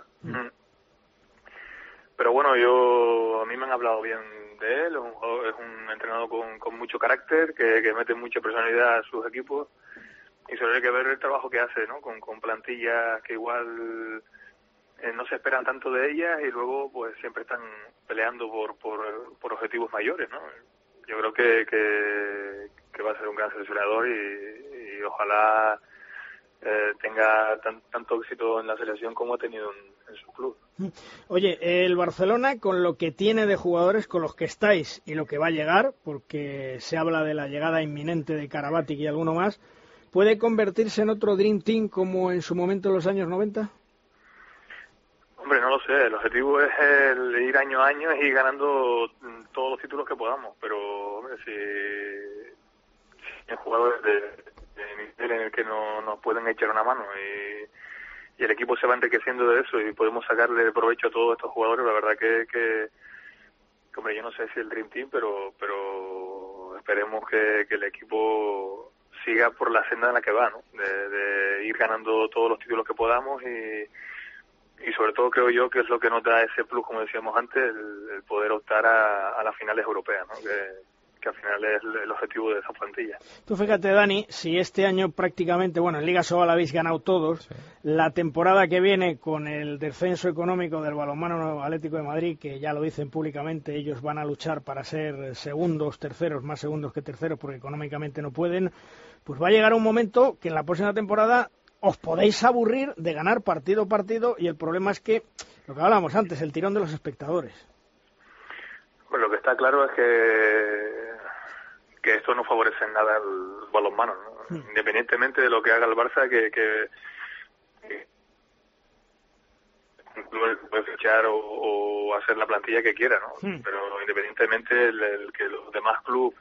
Pero bueno, a mí me han hablado bien de él, es un entrenador con mucho carácter, que mete mucha personalidad a sus equipos, y solo hay que ver el trabajo que hace, ¿no? Con plantillas que igual no se esperan tanto de ellas y luego pues siempre están peleando por objetivos mayores, ¿no? Yo creo que va a ser un gran seleccionador y ojalá tenga tanto éxito en la selección como ha tenido en su club. Oye, el Barcelona, con lo que tiene de jugadores, con los que estáis y lo que va a llegar, porque se habla de la llegada inminente de Karabatic y alguno más, ¿puede convertirse en otro Dream Team como en su momento en los años 90? Hombre, no lo sé. El objetivo es el ir año a año y ir ganando todos los títulos que podamos. Pero, hombre, si hay jugadores de nivel en el que nos pueden echar una mano y el equipo se va enriqueciendo de eso y podemos sacarle provecho a todos estos jugadores, la verdad que hombre, yo no sé si el Dream Team, pero esperemos que el equipo siga por la senda en la que va, ¿no? De ir ganando todos los títulos que podamos y sobre todo creo yo que es lo que nos da ese plus, como decíamos antes, el poder optar a las finales europeas, ¿no? Que al final es el objetivo de esa plantilla. Tú fíjate, Dani, si este año prácticamente, bueno, en Liga Sobal habéis ganado todos, sí. La temporada que viene con el descenso económico del balonmano Atlético de Madrid, que ya lo dicen públicamente, ellos van a luchar para ser segundos, terceros, más segundos que terceros, porque económicamente no pueden, pues va a llegar un momento que en la próxima temporada os podéis aburrir de ganar partido a partido y el problema es que, lo que hablábamos antes, el tirón de los espectadores. Pues lo que está claro es que esto no favorece en nada al balonmano, ¿no? Independientemente de lo que haga el Barça, que puede fichar o hacer la plantilla que quiera, ¿no? Pero independientemente el que los demás clubes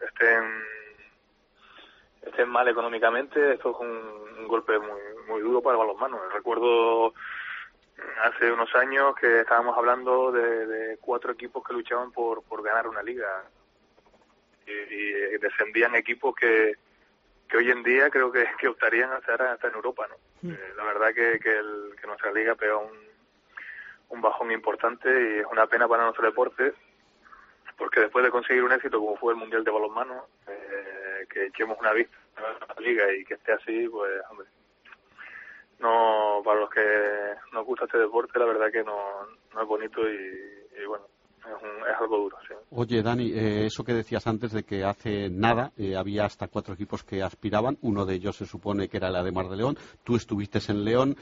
estén mal económicamente, esto es un golpe muy duro para el balonmano. Recuerdo hace unos años que estábamos hablando de 4 equipos que luchaban por ganar una liga y descendían equipos que hoy en día creo que optarían a estar hasta en Europa, ¿no? La verdad que nuestra liga pega un bajón importante y es una pena para nuestro deporte, porque después de conseguir un éxito como fue el Mundial de Balonmano, que echemos una vista a la liga y que esté así, pues hombre, no, para los que nos gusta este deporte la verdad que no es bonito y bueno, es algo duro, sí. Oye, Dani, eso que decías antes de que hace nada había hasta 4 equipos que aspiraban, uno de ellos se supone que era el Ademar de León, tú estuviste en León,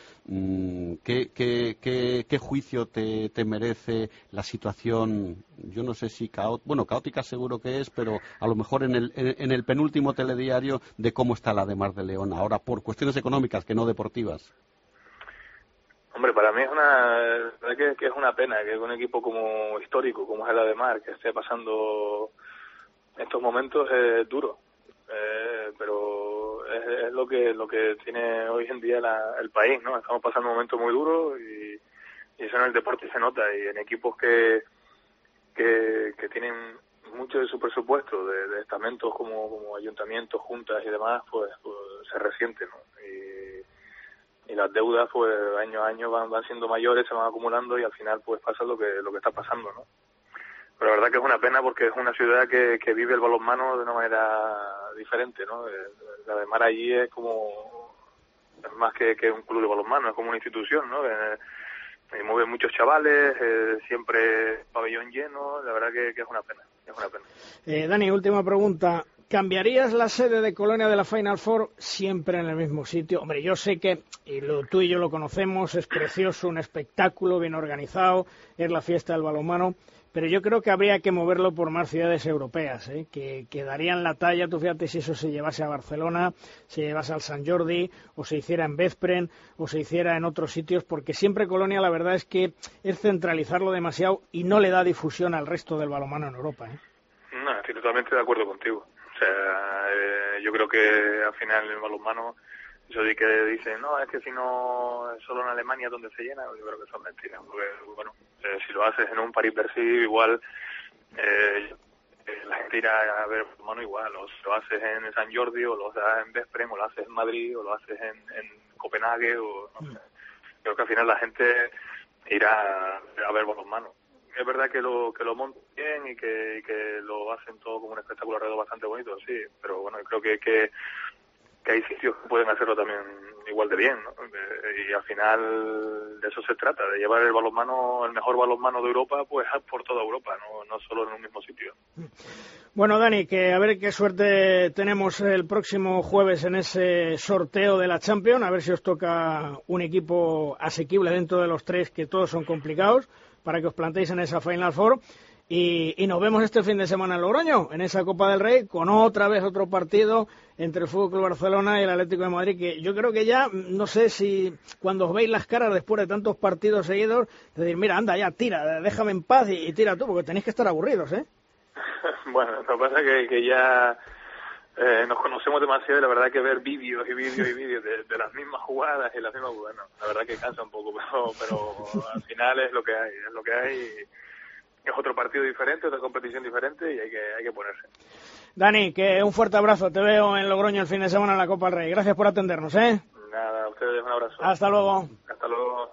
¿qué juicio te merece la situación? Yo no sé si caótica seguro que es, pero a lo mejor en el penúltimo telediario de cómo está el Ademar de León ahora por cuestiones económicas que no deportivas. Hombre, para mí es una pena que un equipo como histórico, como es el Ademar, que esté pasando estos momentos duro, pero es lo que tiene hoy en día el país, ¿no? Estamos pasando un momento muy duro y eso en el deporte se nota, y en equipos que tienen mucho de su presupuesto de estamentos como ayuntamientos, juntas y demás, pues se resiente, ¿no? Y las deudas pues año a año van siendo mayores, se van acumulando y al final pues pasa lo que está pasando, ¿no? Pero la verdad que es una pena porque es una ciudad que vive el balonmano de una manera diferente, ¿no? La de Mar allí es más que un club de balonmano, es como una institución, ¿no? Mueven muchos chavales, siempre pabellón lleno, la verdad que es una pena, Dani, última pregunta. ¿Cambiarías la sede de Colonia de la Final Four siempre en el mismo sitio? Hombre, yo sé que tú y yo lo conocemos, es precioso, un espectáculo bien organizado, es la fiesta del balonmano, pero yo creo que habría que moverlo por más ciudades europeas, que darían la talla. Tú fíjate si eso se llevase a Barcelona, se llevase al Sant Jordi, o se hiciera en Veszprém, o se hiciera en otros sitios, porque siempre Colonia la verdad es que es centralizarlo demasiado y no le da difusión al resto del balonmano en Europa. No, estoy totalmente de acuerdo contigo. O sea, yo creo que al final el balonmano, eso de que dicen, no, es que si no es solo en Alemania donde se llena, yo creo que son mentiras. Porque, bueno, si lo haces en un París-Bercy, igual la gente irá a ver balonmano igual, o si lo haces en Sant Jordi, o lo haces en Veszprém, o lo haces en Madrid, o lo haces en Copenhague, o no sé. Creo que al final la gente irá a ver balonmano. Es verdad que lo montan bien y que lo hacen todo como un espectáculo alrededor bastante bonito, sí, pero bueno, creo que hay sitios que pueden hacerlo también igual de bien, ¿no? Y al final de eso se trata, de llevar el balonmano, el mejor balonmano de Europa, pues por toda Europa, no solo en un mismo sitio. Bueno, Dani, que a ver qué suerte tenemos el próximo jueves en ese sorteo de la Champions, a ver si os toca un equipo asequible dentro de los 3, que todos son complicados, para que os plantéis en esa Final Four. Y nos vemos este fin de semana en Logroño, en esa Copa del Rey, con otra vez otro partido entre el Fútbol Club Barcelona y el Atlético de Madrid, que yo creo que ya, no sé si cuando os veis las caras después de tantos partidos seguidos, decir, mira, anda ya, tira, déjame en paz y tira tú, porque tenéis que estar aburridos, ¿eh? Bueno, lo que pasa es que ya nos conocemos demasiado y la verdad que ver vídeos de las mismas jugadas y las mismas, bueno, la verdad que cansa un poco, pero al final es lo que hay. Es otro partido diferente, otra competición diferente y hay que ponerse. Dani, que un fuerte abrazo. Te veo en Logroño el fin de semana en la Copa del Rey. Gracias por atendernos, ¿eh? Nada, a ustedes un abrazo. Hasta luego. Hasta luego.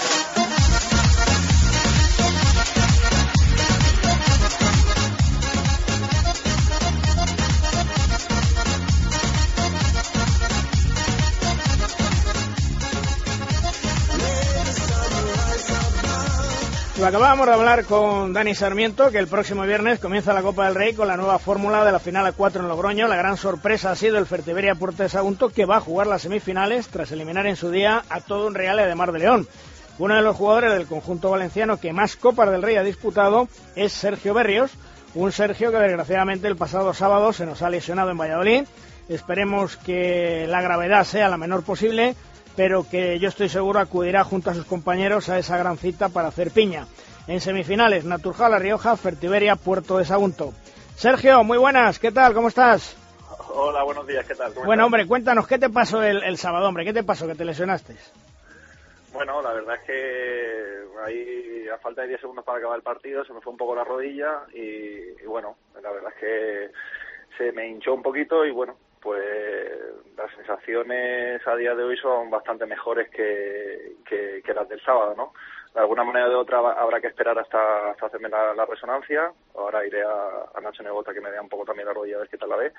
Lo acabábamos de hablar con Dani Sarmiento, que el próximo viernes comienza la Copa del Rey con la nueva fórmula de la final a 4 en Logroño. La gran sorpresa ha sido el Fertiberia Puerto de Sagunto, que va a jugar las semifinales tras eliminar en su día a todo un Real de Mar de León. Uno de los jugadores del conjunto valenciano que más Copas del Rey ha disputado es Sergio Berrios, un Sergio que desgraciadamente el pasado sábado se nos ha lesionado en Valladolid. Esperemos que la gravedad sea la menor posible, pero que yo estoy seguro acudirá junto a sus compañeros a esa gran cita para hacer piña. En semifinales, Naturja, La Rioja, Fertiberia, Puerto de Sagunto. Sergio, muy buenas, ¿qué tal? ¿Cómo estás? Hola, buenos días, ¿qué tal? Bueno, hombre, cuéntanos, ¿qué te pasó el sábado, hombre? ¿Qué te pasó, que te lesionaste? Bueno, la verdad es que ahí, a falta de 10 segundos para acabar el partido, se me fue un poco la rodilla y bueno, la verdad es que se me hinchó un poquito y bueno, pues las sensaciones a día de hoy son bastante mejores que las del sábado, ¿no? De alguna manera o de otra habrá que esperar hasta hacerme la resonancia. Ahora iré a Nacho Negota, que me vea un poco también la rodilla, a ver qué tal la ve.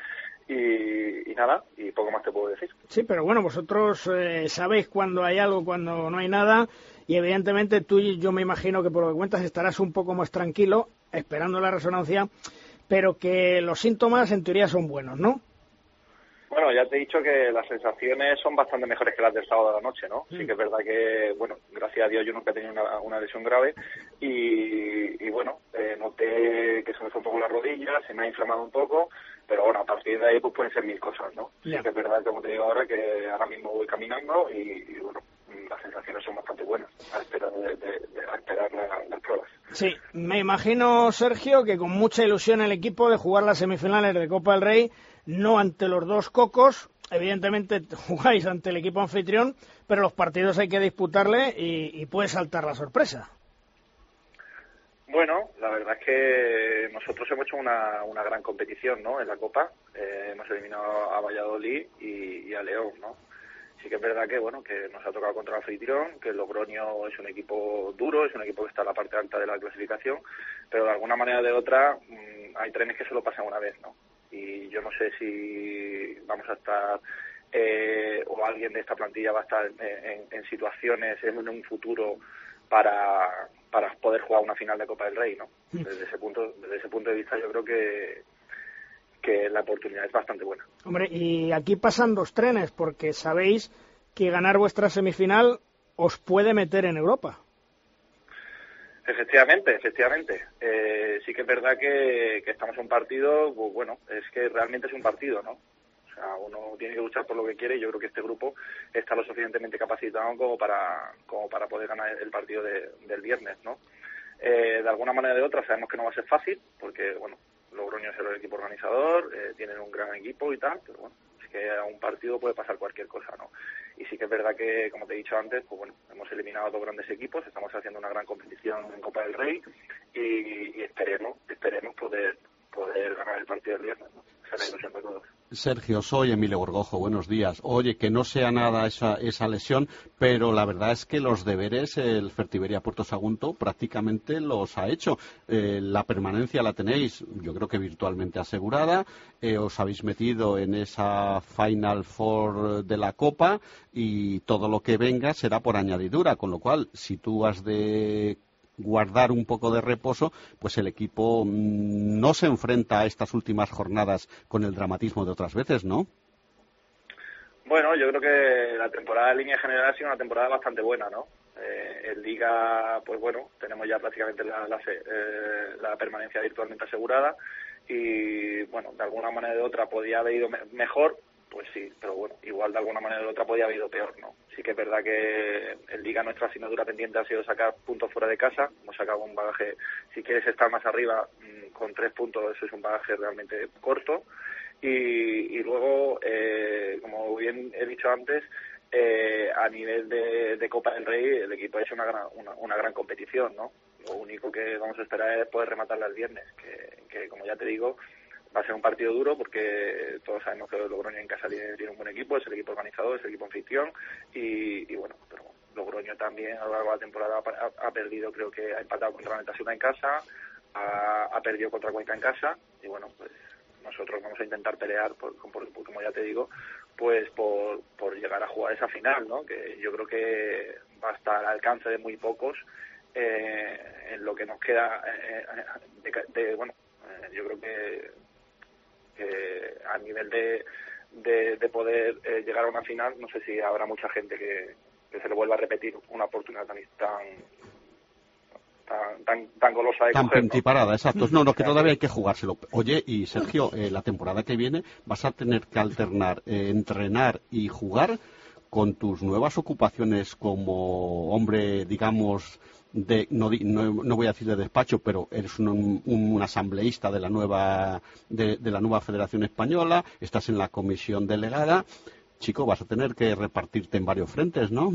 Y nada, y poco más te puedo decir. Sí, pero bueno, vosotros sabéis cuando hay algo, cuando no hay nada, y evidentemente tú y yo me imagino que por lo que cuentas estarás un poco más tranquilo, esperando la resonancia, pero que los síntomas en teoría son buenos, ¿no? Bueno, ya te he dicho que las sensaciones son bastante mejores que las del sábado de la noche, ¿no? Sí que es verdad que, bueno, gracias a Dios yo nunca he tenido una lesión grave y bueno, noté que se me fue un poco la rodilla, se me ha inflamado un poco, pero bueno, a partir de ahí pues pueden ser mil cosas, ¿no? Sí que es verdad, como te digo ahora, que ahora mismo voy caminando y bueno, las sensaciones son bastante buenas a esperar las pruebas. Sí, me imagino, Sergio, que con mucha ilusión el equipo de jugar las semifinales de Copa del Rey, no ante los dos cocos, evidentemente jugáis ante el equipo anfitrión, pero los partidos hay que disputarle y puede saltar la sorpresa. Bueno, la verdad es que nosotros hemos hecho una gran competición, ¿no? En la Copa, hemos eliminado a Valladolid y a León, ¿no? Sí que es verdad que, bueno, que nos ha tocado contra el anfitrión, que el Logroño es un equipo duro, es un equipo que está en la parte alta de la clasificación, pero de alguna manera o de otra hay trenes que solo pasan una vez, ¿no? Y yo no sé si vamos a estar o alguien de esta plantilla va a estar en situaciones en un futuro para poder jugar una final de Copa del Rey, ¿no? Desde ese punto de vista yo creo que la oportunidad es bastante buena. Hombre, y aquí pasan dos trenes, porque sabéis que ganar vuestra semifinal os puede meter en Europa. Efectivamente. Sí que es verdad que estamos en un partido, pues bueno, es que realmente es un partido, ¿no? O sea, uno tiene que luchar por lo que quiere y yo creo que este grupo está lo suficientemente capacitado como para poder ganar el partido del viernes, ¿no? De alguna manera o de otra sabemos que no va a ser fácil, porque, bueno, Logroño es el equipo organizador, tienen un gran equipo y tal, pero bueno, es que a un partido puede pasar cualquier cosa, ¿no? Y sí que es verdad que, como te he dicho antes, pues bueno, hemos eliminado a dos grandes equipos, estamos haciendo una gran competición en Copa del Rey y esperemos poder ganar el partido del viernes, ¿no? Esa es la ilusión de todos. Sergio, soy Emilio Gorgojo, buenos días. Oye, que no sea nada esa lesión, pero la verdad es que los deberes el Fertiberia Puerto Sagunto prácticamente los ha hecho. La permanencia la tenéis, yo creo que virtualmente asegurada. Os habéis metido en esa Final Four de la Copa y todo lo que venga será por añadidura, con lo cual, si tú has de guardar un poco de reposo, pues el equipo no se enfrenta a estas últimas jornadas con el dramatismo de otras veces, ¿no? Bueno, yo creo que la temporada en línea general ha sido una temporada bastante buena, ¿no? En Liga, pues bueno, tenemos ya prácticamente la permanencia virtualmente asegurada y, bueno, de alguna manera o de otra podía haber ido mejor, pues sí, pero bueno, igual de alguna manera o de otra podía haber ido peor, ¿no? Sí que es verdad que en Liga nuestra asignatura pendiente ha sido sacar puntos fuera de casa. Hemos sacado un bagaje, si quieres estar más arriba, con 3 puntos, eso es un bagaje realmente corto. Y luego, como bien he dicho antes, a nivel de Copa del Rey, el equipo ha hecho una gran competición, ¿no? Lo único que vamos a esperar es poder rematarla el viernes, que como ya te digo, va a ser un partido duro porque todos sabemos que Logroño en casa tiene un buen equipo, es el equipo organizador, es el equipo anfitrión y bueno, pero Logroño también a lo largo de la temporada ha perdido, creo que ha empatado contra la Netasuna en casa, ha perdido contra Cuenca en casa y bueno, pues nosotros vamos a intentar pelear, como ya te digo, pues por llegar a jugar esa final, ¿no? Que yo creo que va a estar al alcance de muy pocos en lo que nos queda yo creo que a nivel de poder llegar a una final, no sé si habrá mucha gente que se le vuelva a repetir una oportunidad tan golosa de tan coger, pentiparada, ¿no? Exacto. No, que todavía hay que jugárselo. Oye, y Sergio, la temporada que viene vas a tener que alternar entrenar y jugar con tus nuevas ocupaciones como hombre, digamos, no voy a decir de despacho, pero eres un asambleísta de la nueva Federación Española, estás en la comisión delegada. Chico, vas a tener que repartirte en varios frentes, ¿no?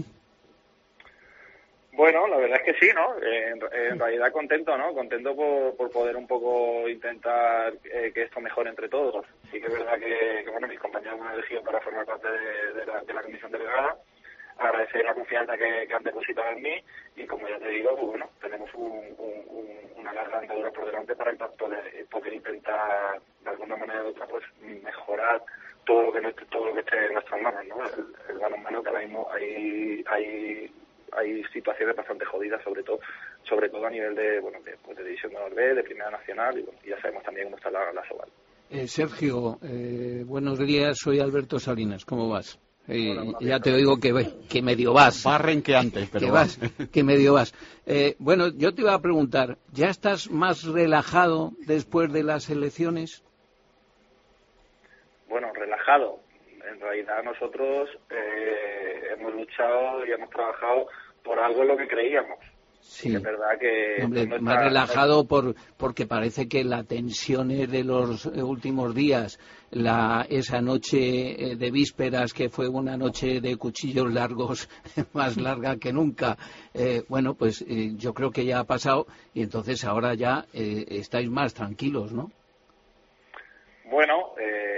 Bueno, la verdad es que sí, ¿no? En realidad contento, ¿no? Contento por poder un poco intentar que esto mejore entre todos. Sí que es verdad que bueno, mis compañeros me han elegido para formar parte de la comisión delegada. Agradecer la confianza que han depositado en mí y como ya te digo, pues bueno, tenemos una larga andadura por delante para poder intentar de alguna manera u otra pues mejorar todo lo que esté en nuestras manos, ¿no? El balonmano, que ahora mismo hay situaciones bastante jodidas, sobre todo a nivel de División de Honor B, de Primera Nacional y ya sabemos también cómo está la Sobal. Sergio, buenos días, soy Alberto Salinas, ¿cómo vas? Ya te oigo que medio vas. Más renqueante, pero que medio vas. Bueno, yo te iba a preguntar, ¿ya estás más relajado después de las elecciones? Bueno, relajado. En realidad nosotros hemos luchado y hemos trabajado por algo en lo que creíamos. Sí, es verdad que... Hombre, más relajado porque parece que la tensión de los últimos días, esa noche de vísperas, que fue una noche de cuchillos largos, más larga que nunca, bueno, pues yo creo que ya ha pasado y entonces ahora ya estáis más tranquilos, ¿no? Bueno,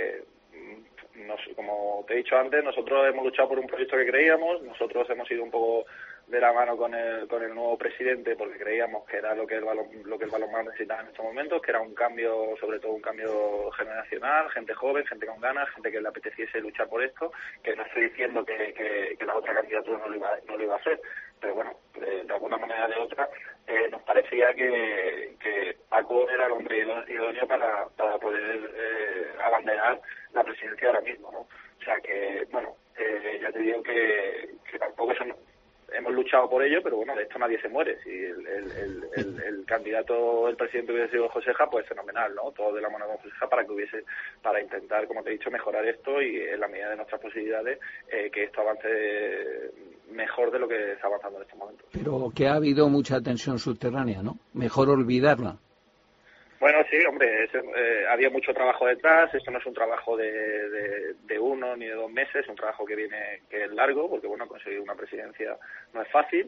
como te he dicho antes, nosotros hemos luchado por un proyecto que creíamos, nosotros hemos ido un poco de la mano con el nuevo presidente porque creíamos que era lo que el balonmano necesitaba en estos momentos, que era un cambio, sobre todo un cambio generacional, gente joven, gente con ganas, gente que le apeteciese luchar por esto, que no estoy diciendo que la otra candidatura no lo iba a hacer, pero bueno, de alguna manera o de otra nos parecía que Paco era el hombre idóneo para poder abanderar la presidencia ahora mismo, ¿no? O sea que, bueno, ya te digo que tampoco hemos luchado por ello, pero bueno, de esto nadie se muere. Si el candidato, el presidente hubiese sido Joseja, pues fenomenal, ¿no? Todo de la mano con Joseja para intentar, como te he dicho, mejorar esto y en la medida de nuestras posibilidades que esto avance mejor de lo que está avanzando en estos momentos. Pero que ha habido mucha tensión subterránea, ¿no? Mejor olvidarla. Bueno, sí, hombre, había mucho trabajo detrás. Esto no es un trabajo de 1 ni de 2 meses, es un trabajo que es largo, porque bueno, conseguir una presidencia no es fácil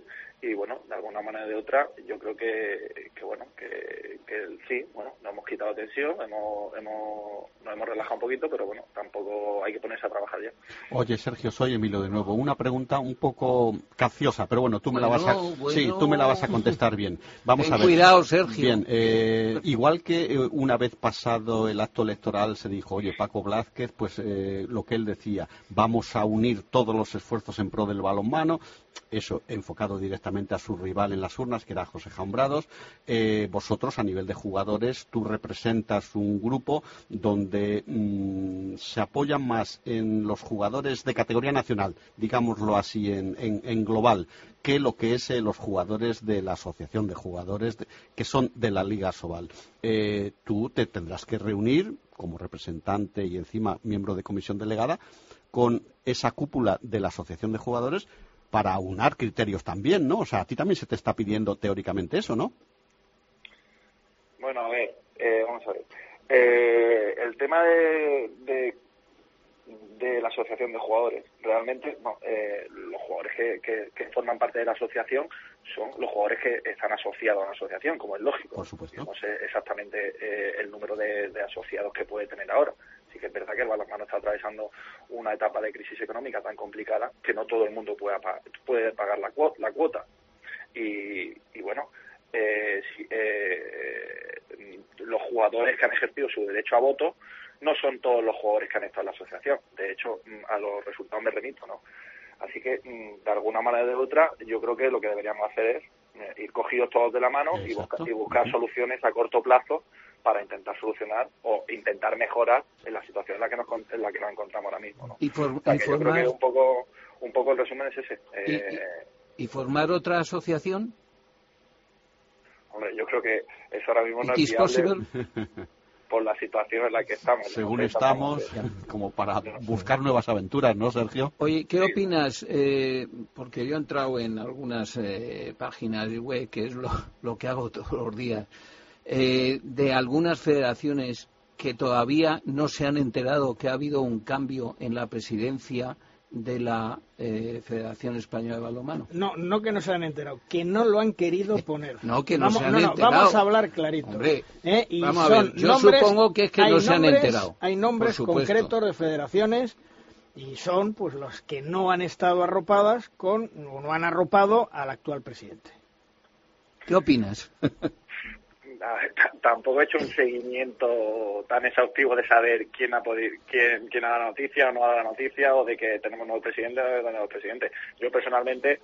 y bueno, de alguna manera o de otra, yo creo que sí, bueno, nos hemos quitado tensión, nos hemos relajado un poquito, pero bueno, tampoco hay que ponerse a trabajar ya. Oye, Sergio, soy Emilio de nuevo. Una pregunta un poco capciosa, pero bueno, tú me la vas a contestar bien. Vamos a ver. Cuidado, Sergio. Bien, igual que una vez pasado el acto electoral se dijo, oye, Paco Blázquez, pues lo que él decía, vamos a unir todos los esfuerzos en pro del balonmano, eso enfocado directamente a su rival en las urnas, que era José Jaumbrados. Vosotros, a nivel de jugadores, tú representas un grupo donde se apoyan más en los jugadores de categoría nacional, digámoslo así, en global, que lo que es los jugadores de la asociación de jugadores que son de la Liga Asobal. Tú te tendrás que reunir como representante y encima miembro de comisión delegada con esa cúpula de la asociación de jugadores para aunar criterios también, ¿no? O sea, a ti también se te está pidiendo teóricamente eso, ¿no? Bueno, a ver, vamos a ver. El tema de la asociación de jugadores, realmente los jugadores que forman parte de la asociación son los jugadores que están asociados a la asociación, como es lógico. Por supuesto. No sé exactamente el número de asociados que puede tener ahora. Sí que es verdad que el balonmano está atravesando una etapa de crisis económica tan complicada que no todo el mundo puede pagar la cuota. Y bueno, los jugadores que han ejercido su derecho a voto no son todos los jugadores que han estado en la asociación. De hecho, a los resultados me remito, ¿no? Así que, de alguna manera o de otra, yo creo que lo que deberíamos hacer es ir cogidos todos de la mano y buscar soluciones a corto plazo para intentar solucionar o intentar mejorar en la situación en la que nos encontramos ahora mismo, ¿no? Yo creo que un poco el resumen es ese. ¿Y formar otra asociación? Hombre, yo creo que eso ahora mismo no es viable por la situación en la que estamos. Según estamos, como para buscar nuevas aventuras, ¿no, Sergio? Oye, ¿qué opinas? Porque yo he entrado en algunas páginas web, que es lo que hago todos los días, de algunas federaciones que todavía no se han enterado que ha habido un cambio en la presidencia de la Federación Española de Balonmano. No que no se han enterado, que no lo han querido poner. No, que no se han enterado. Vamos a hablar clarito. Hombre, y vamos a ver, yo supongo que es que no se han enterado. Hay nombres concretos de federaciones y son pues los que no han estado arropadas o no han arropado al actual presidente. ¿Qué opinas? Tampoco he hecho un seguimiento tan exhaustivo de saber quién ha dado la noticia o no ha dado la noticia, o de que tenemos nuevo presidente o no nuevo presidente. Yo personalmente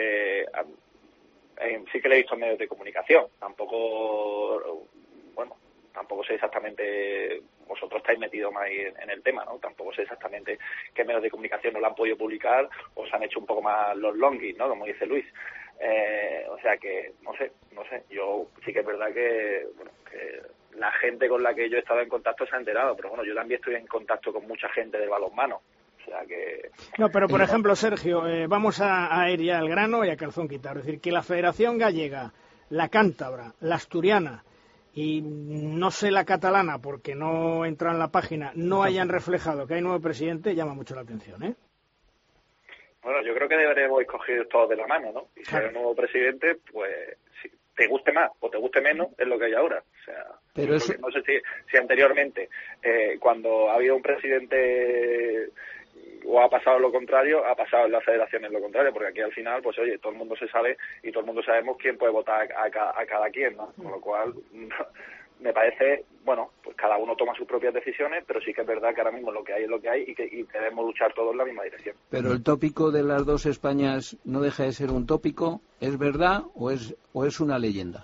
sí que le he visto en medios de comunicación. Tampoco sé exactamente, vosotros estáis metidos más en el tema, ¿no? Tampoco sé exactamente qué medios de comunicación no lo han podido publicar o se han hecho un poco más los longis, ¿no? Como dice Luis. O sea que, no sé, yo sí que es verdad que la gente con la que yo he estado en contacto se ha enterado, pero bueno, yo también estoy en contacto con mucha gente del balonmano, o sea que... No, pero por ejemplo, Sergio, vamos a ir ya al grano y a calzón quitado, es decir, que la Federación Gallega, la Cántabra, la Asturiana y no sé la catalana, porque no entra en la página, no hayan reflejado que hay nuevo presidente, llama mucho la atención, ¿eh? Bueno, yo creo que deberemos ir cogidos todos de la mano, ¿no? Y si hay un nuevo presidente, pues si te guste más o te guste menos, es lo que hay ahora. O sea, pero eso... no sé si anteriormente, cuando ha habido un presidente o ha pasado lo contrario, ha pasado en las federaciones lo contrario, porque aquí al final, pues oye, todo el mundo se sabe y todo el mundo sabemos quién puede votar a cada quien, ¿no? Con lo cual... me parece, bueno, pues cada uno toma sus propias decisiones, pero sí que es verdad que ahora mismo lo que hay es lo que hay y debemos luchar todos en la misma dirección. Pero el tópico de las dos Españas no deja de ser un tópico, ¿es verdad o es una leyenda?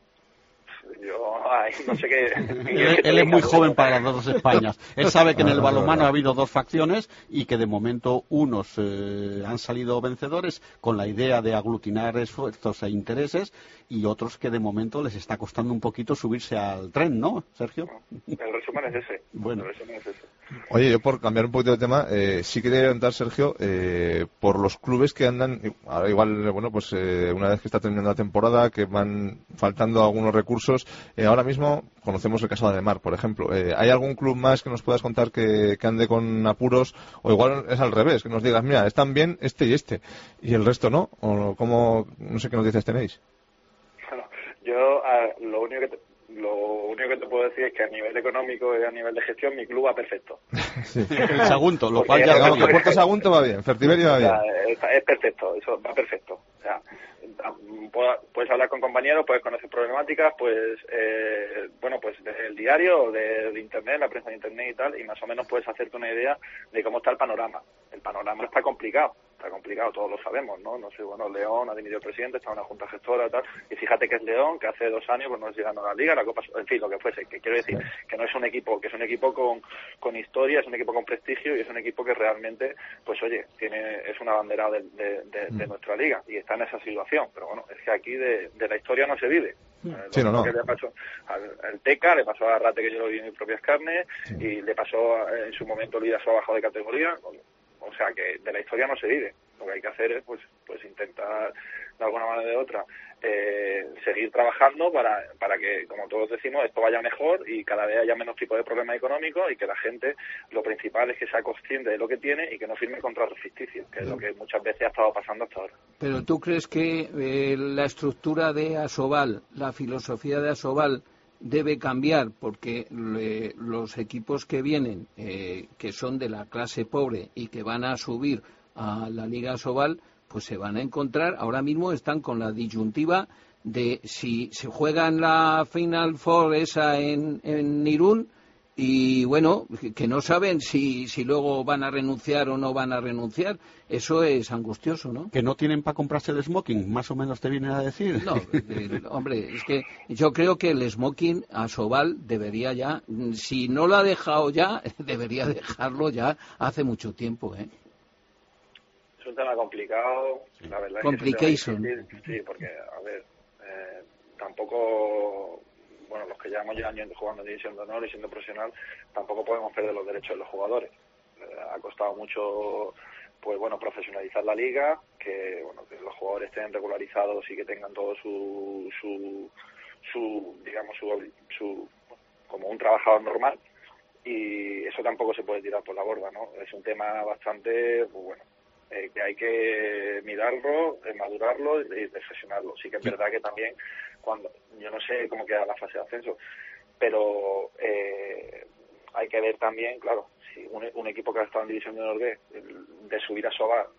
No sé qué... Él es muy joven para las dos Españas. Él sabe que en el balonmano ha habido dos facciones y que de momento unos han salido vencedores con la idea de aglutinar esfuerzos e intereses y otros que de momento les está costando un poquito subirse al tren, ¿no, Sergio? El resumen es ese. Bueno. El resumen es ese. Oye, yo por cambiar un poquito de tema, sí quería preguntar, Sergio, por los clubes que andan, ahora igual, bueno, pues una vez que está terminando la temporada, que van faltando algunos recursos, ahora mismo conocemos el caso de Ademar, por ejemplo. ¿Hay algún club más que nos puedas contar que ande con apuros? O igual es al revés, que nos digas, mira, están bien este y el resto no, o cómo, no sé qué noticias tenéis. Bueno, yo lo único que te puedo decir es que a nivel económico y a nivel de gestión mi club va perfecto. Sí. El Sagunto, lo cual ya digamos que Puerto Sagunto va bien, Fertiberia va bien. Es perfecto, eso va perfecto. O sea, puedes hablar con compañeros, puedes conocer problemáticas, pues del diario o de internet, la prensa de internet y tal, y más o menos puedes hacerte una idea de cómo está el panorama. El panorama está complicado, todos lo sabemos, ¿no? No sé, bueno, León ha dimitido el presidente, está en una junta gestora, tal, y fíjate que es León, que hace 2 años pues no se ganó la Liga, la Copa, en fin, lo que fuese, que quiero decir que no es un equipo, que es un equipo con historia, es un equipo con prestigio y es un equipo que realmente, pues oye, es una bandera de nuestra liga y está en esa situación, pero bueno, es que aquí de la historia no se vive. Sí, no. Que le pasó al Teca, le pasó a Arrate, que yo lo vi en mis propias carnes, y le pasó en su momento Lidaso bajó de categoría. O sea que de la historia no se vive. Lo que hay que hacer es pues intentar de alguna manera o de otra seguir trabajando para que, como todos decimos, esto vaya mejor y cada vez haya menos tipo de problemas económicos y que la gente, lo principal es que sea consciente de lo que tiene y que no firme contratos ficticios, que es lo que muchas veces ha estado pasando hasta ahora. Pero ¿tú crees que la estructura de Asobal, la filosofía de Asobal debe cambiar? Porque los equipos que vienen, que son de la clase pobre y que van a subir a la Liga Asobal, pues se van a encontrar, ahora mismo están con la disyuntiva de si se juegan la Final Four esa en Irún, y bueno, que no saben si luego van a renunciar o no van a renunciar. Eso es angustioso, ¿no? Que no tienen para comprarse el smoking, más o menos te vienen a decir. No, hombre, es que yo creo que el smoking Asobal debería ya, si no lo ha dejado ya, debería dejarlo ya hace mucho tiempo, ¿eh? Es un tema complicado, la verdad. Complication. Es que sí, porque, a ver, tampoco, bueno, los que llevamos ya años jugando en División de Honor y siendo profesional, tampoco podemos perder los derechos de los jugadores. Ha costado mucho, pues bueno, profesionalizar la liga, que bueno, que los jugadores estén regularizados y que tengan todo su como un trabajador normal, y eso tampoco se puede tirar por la borda, ¿no? Es un tema bastante, pues bueno, que hay que mirarlo, madurarlo y reflexionarlo. Sí que es verdad que también, cuando yo no sé cómo queda la fase de ascenso, pero hay que ver también, claro, si un equipo que ha estado en División de Honor B, de subir a Asobal,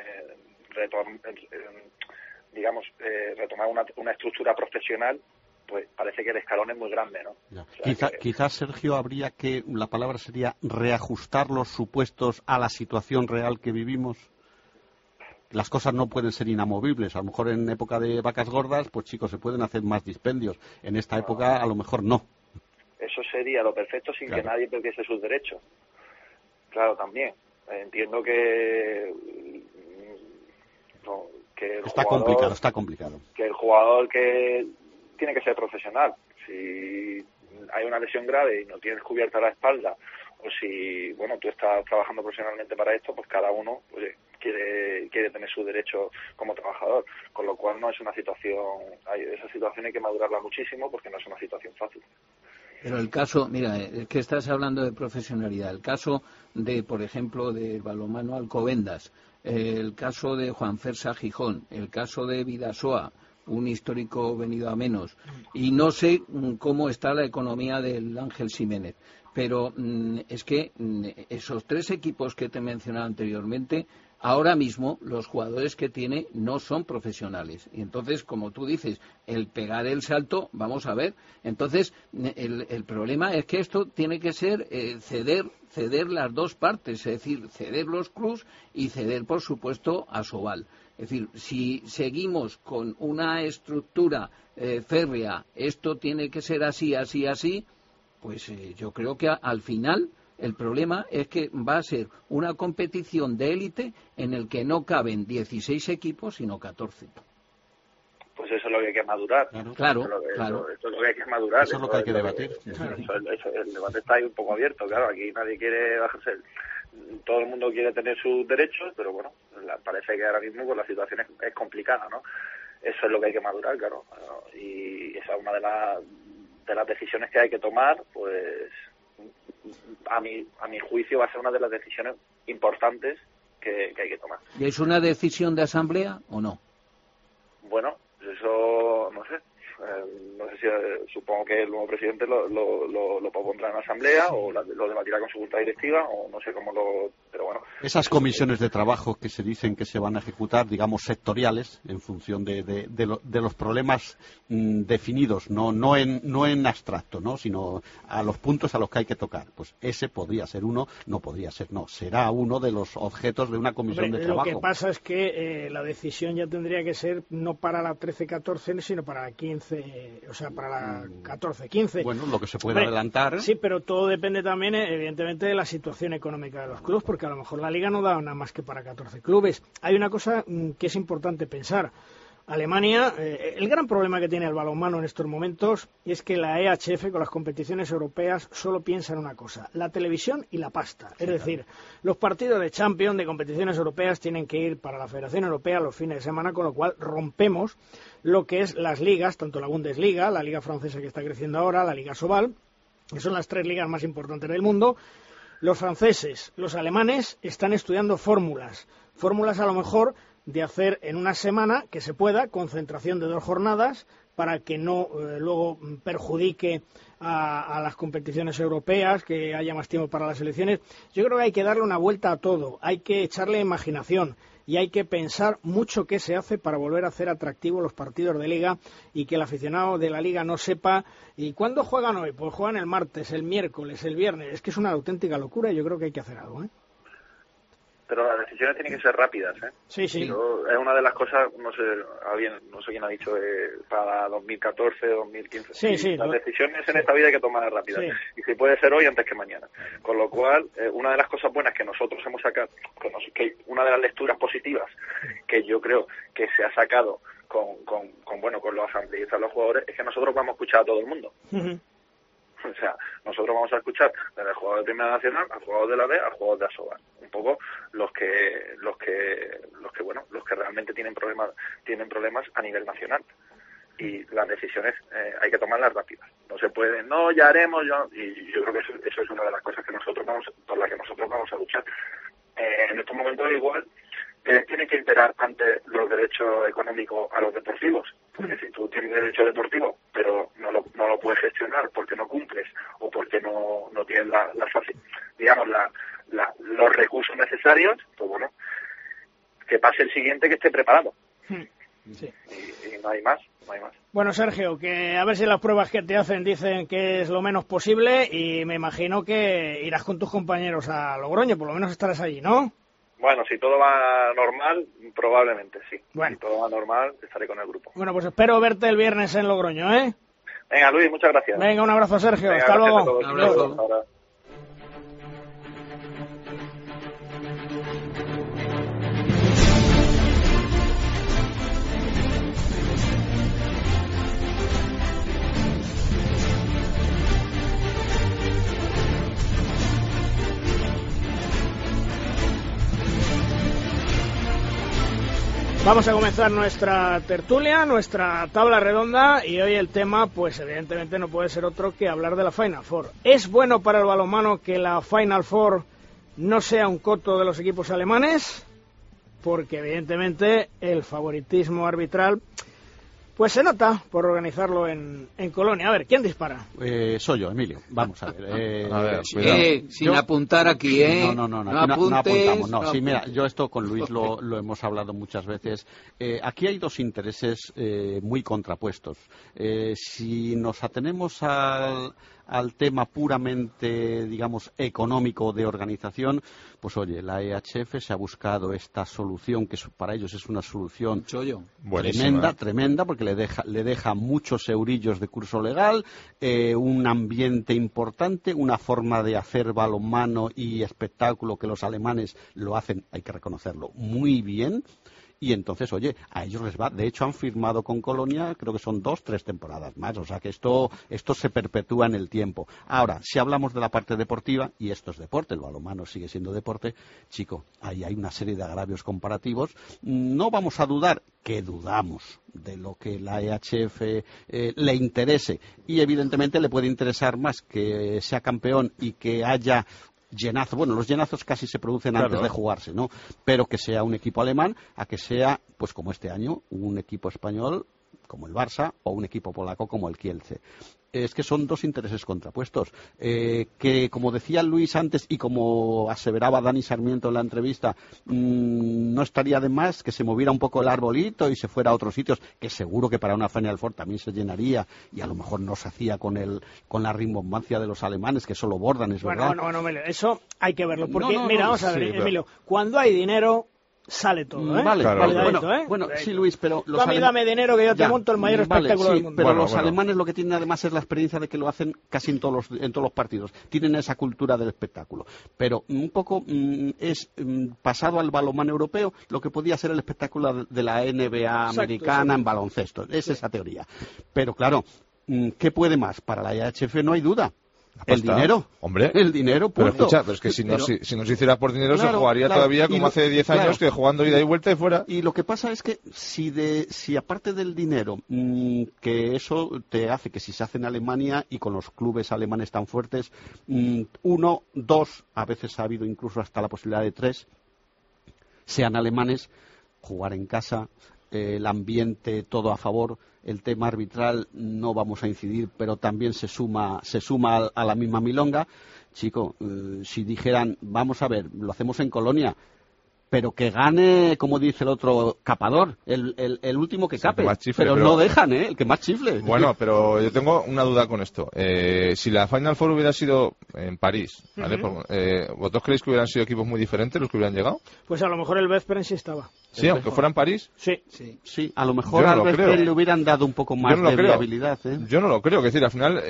retomar una estructura profesional, pues parece que el escalón es muy grande, ¿no? O sea, quizás, Sergio, habría que, la palabra sería reajustar los supuestos a la situación real que vivimos. Las cosas no pueden ser inamovibles. A lo mejor en época de vacas gordas, pues chicos, se pueden hacer más dispendios. En esta época, a lo mejor no. Eso sería lo perfecto sin que nadie perdiese sus derechos. Claro, también. Entiendo que el está complicado. Que el jugador que tiene que ser profesional. Si hay una lesión grave y no tienes cubierta la espalda, o si, bueno, tú estás trabajando profesionalmente para esto, pues cada uno quiere tener su derecho como trabajador, con lo cual no es una situación, esa situación hay que madurarla muchísimo porque no es una situación fácil. Pero el caso, mira, es que estás hablando de profesionalidad, el caso de, por ejemplo, del balonmano Alcobendas, el caso de Juan Fersa Gijón, el caso de Vidasoa, un histórico venido a menos, y no sé cómo está la economía del Ángel Ximénez, pero es que esos 3 equipos que te he mencionado anteriormente, ahora mismo los jugadores que tiene no son profesionales, y entonces, como tú dices, el pegar el salto, vamos a ver, entonces el problema es que esto tiene que ser ceder las dos partes, es decir, ceder los clubs y ceder, por supuesto, a Asobal. Es decir, si seguimos con una estructura férrea, esto tiene que ser así, así, así, pues yo creo que al final el problema es que va a ser una competición de élite en el que no caben 16 equipos, sino 14. pues eso es lo que hay que madurar. Claro. Esto es lo que hay que madurar. Eso es lo que hay que debatir. El debate está ahí un poco abierto, claro. Aquí nadie quiere bajarse. Todo el mundo quiere tener sus derechos, pero bueno, parece que ahora mismo pues, la situación es complicada, ¿no? Eso es lo que hay que madurar, claro. Y esa es una de las decisiones que hay que tomar, pues a mi juicio va a ser una de las decisiones importantes que hay que tomar. ¿Y es una decisión de asamblea o no? Bueno, eso no sé. No sé si supongo que el nuevo presidente lo propondrá en la asamblea o lo debatirá con su junta directiva o no sé cómo pero bueno. Esas comisiones de trabajo que se dicen que se van a ejecutar, digamos sectoriales, en función de los problemas definidos, no en abstracto, ¿no? Sino a los puntos a los que hay que tocar. Pues ese podría ser uno, no podría ser, no, será uno de los objetos de una comisión de trabajo. Lo que pasa es que la decisión ya tendría que ser no para la 13-14, sino para la 15. O sea, para la 14-15. Bueno, lo que se puede adelantar. Sí, pero todo depende también, evidentemente, de la situación económica de los clubes, porque a lo mejor la Liga no da nada más que para 14 clubes. Hay una cosa que es importante pensar. Alemania, el gran problema que tiene el balonmano en estos momentos es que la EHF con las competiciones europeas solo piensa en una cosa, la televisión y la pasta. Es decir, los partidos de Champions de competiciones europeas tienen que ir para la Federación Europea los fines de semana, con lo cual rompemos lo que es las ligas, tanto la Bundesliga, la liga francesa que está creciendo ahora, la Liga Sobal, que son las 3 ligas más importantes del mundo. Los franceses, los alemanes están estudiando fórmulas a lo mejor de hacer en una semana, que se pueda, concentración de 2 jornadas para que no luego perjudique a las competiciones europeas, que haya más tiempo para las selecciones. Yo creo que hay que darle una vuelta a todo, hay que echarle imaginación y hay que pensar mucho qué se hace para volver a hacer atractivos los partidos de Liga y que el aficionado de la Liga no sepa. ¿Y cuándo juegan hoy? Pues juegan el martes, el miércoles, el viernes. Es que es una auténtica locura y yo creo que hay que hacer algo, ¿eh? Pero las decisiones tienen que ser rápidas, ¿eh? Sí. Es una de las cosas, no sé quién ha dicho, para 2014, 2015. Sí. Las decisiones en esta vida hay que tomarlas rápidas. Sí. Y si puede ser hoy antes que mañana. Con lo cual, una de las cosas buenas que nosotros hemos sacado, que una de las lecturas positivas que yo creo que se ha sacado con los asambleístas, los jugadores, es que nosotros vamos a escuchar a todo el mundo. Uh-huh. O sea, nosotros vamos a escuchar desde el jugador de Primera Nacional al jugador de la B al jugador de Asobal, un poco los que realmente tienen problemas a nivel nacional, y las decisiones hay que tomarlas rápidas. No se puede, ya haremos, y yo creo que eso es una de las cosas por las que nosotros vamos a luchar. En estos momentos igual tienen que imperar antes los derechos económicos a los deportivos, porque si tú tienes derecho deportivo pero no lo puedes gestionar porque no cumples o porque no tienes los recursos necesarios, pues bueno, que pase el siguiente que esté preparado. Sí. Y no hay más. Bueno, Sergio, que a ver si las pruebas que te hacen dicen que es lo menos posible, y me imagino que irás con tus compañeros a Logroño, por lo menos estarás allí, ¿no? Bueno, si todo va normal, probablemente sí. Bueno. Si todo va normal, estaré con el grupo. Bueno, pues espero verte el viernes en Logroño, ¿eh? Venga, Luis, muchas gracias. Venga, un abrazo, Sergio. Venga, hasta luego. Un abrazo. Ahora. Vamos a comenzar nuestra tertulia, nuestra tabla redonda, y hoy el tema, pues evidentemente no puede ser otro que hablar de la Final Four. ¿Es bueno para el balonmano que la Final Four no sea un coto de los equipos alemanes? Porque evidentemente el favoritismo arbitral pues se nota por organizarlo en Colonia. A ver, ¿quién dispara? Soy yo, Emilio. Vamos a ver. Sin apuntar aquí, ¿eh? No apuntamos. No, sí, mira, yo esto con Luis lo hemos hablado muchas veces. Aquí hay 2 intereses muy contrapuestos. Si nos atenemos al tema puramente, digamos, económico de organización, pues oye, la EHF se ha buscado esta solución que para ellos es una solución tremenda, porque le deja muchos eurillos de curso legal, un ambiente importante, una forma de hacer balonmano y espectáculo que los alemanes lo hacen, hay que reconocerlo, muy bien. y entonces, oye, a ellos les va. De hecho, han firmado con Colonia, creo que son 2-3 temporadas más, o sea que esto se perpetúa en el tiempo. Ahora, si hablamos de la parte deportiva, y esto es deporte, el balonmano sigue siendo deporte, chico, ahí hay una serie de agravios comparativos. No vamos a dudar, que dudamos, de lo que la EHF le interese, y evidentemente le puede interesar más que sea campeón y que haya llenazo. Bueno, los llenazos casi se producen antes de jugarse, ¿no? Pero que sea un equipo alemán a que sea, pues como este año, un equipo español como el Barça o un equipo polaco como el Kielce. Es que son dos intereses contrapuestos. Que, como decía Luis antes y como aseveraba Dani Sarmiento en la entrevista, no estaría de más que se moviera un poco el arbolito y se fuera a otros sitios, que seguro que para una Final Four también se llenaría, y a lo mejor no se hacía con la rimbombancia de los alemanes, que solo bordan, es verdad. Bueno, eso hay que verlo, porque mira, vamos a ver, Emilio, cuando hay dinero sale todo, ¿eh? Vale, bueno, sí, Luis, pero... Tú a mí dame dinero que yo te monto el mayor espectáculo del mundo. Pero los alemanes lo que tienen además es la experiencia de que lo hacen casi en todos los partidos. Tienen esa cultura del espectáculo. Pero un poco es pasado al balonmano europeo lo que podía ser el espectáculo de la NBA americana en baloncesto. Es esa teoría. Pero claro, ¿qué puede más? Para la EHF no hay duda. El dinero, hombre. El dinero, punto. Pero escucha, pero es que si no se hiciera por dinero, se jugaría todavía como hace 10 años, que jugando ida y vuelta y fuera. Y lo que pasa es que si aparte del dinero, que eso te hace que si se hace en Alemania y con los clubes alemanes tan fuertes, 1, 2, a veces ha habido incluso hasta la posibilidad de 3, sean alemanes, jugar en casa, el ambiente todo a favor. El tema arbitral no vamos a incidir, pero también se suma a la misma milonga. Chico, si dijeran, vamos a ver, lo hacemos en Colonia, pero que gane, como dice el otro, capador, el último que cape. Pero no dejan, el que más chifle. Bueno, pero yo tengo una duda con esto. Si la Final Four hubiera sido en París, ¿vale? ¿Vosotros creéis que hubieran sido equipos muy diferentes los que hubieran llegado? Pues a lo mejor el Veszprém sí estaba. Sí, aunque fuera en París. Sí, a lo mejor al Veszprém le hubieran dado un poco más de viabilidad. Yo no lo creo, es decir, al final...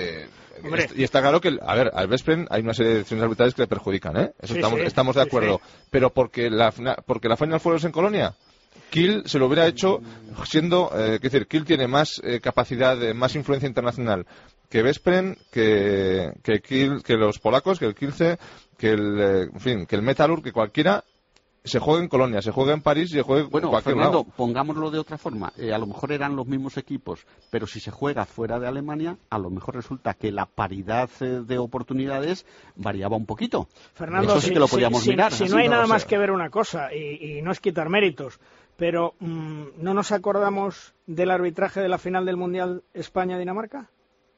y está claro que, al Veszprém hay una serie de decisiones arbitrales que le perjudican, Eso estamos de acuerdo. Pero porque la Final Four es en Colonia, Kiel se lo hubiera hecho siendo, Kiel tiene más capacidad, más influencia internacional que Veszprém, que Kiel, que los polacos, que el Kielce, que el Metalurg, que cualquiera. Se juega en Colonia, se juega en París y se juega en cualquier Fernando, lado. Pongámoslo de otra forma. A lo mejor eran los mismos equipos, pero si se juega fuera de Alemania, a lo mejor resulta que la paridad de oportunidades variaba un poquito. Fernando, eso sí que lo podíamos mirar. Si no hay nada más que ver una cosa, y no es quitar méritos, pero ¿no nos acordamos del arbitraje de la final del Mundial España-Dinamarca?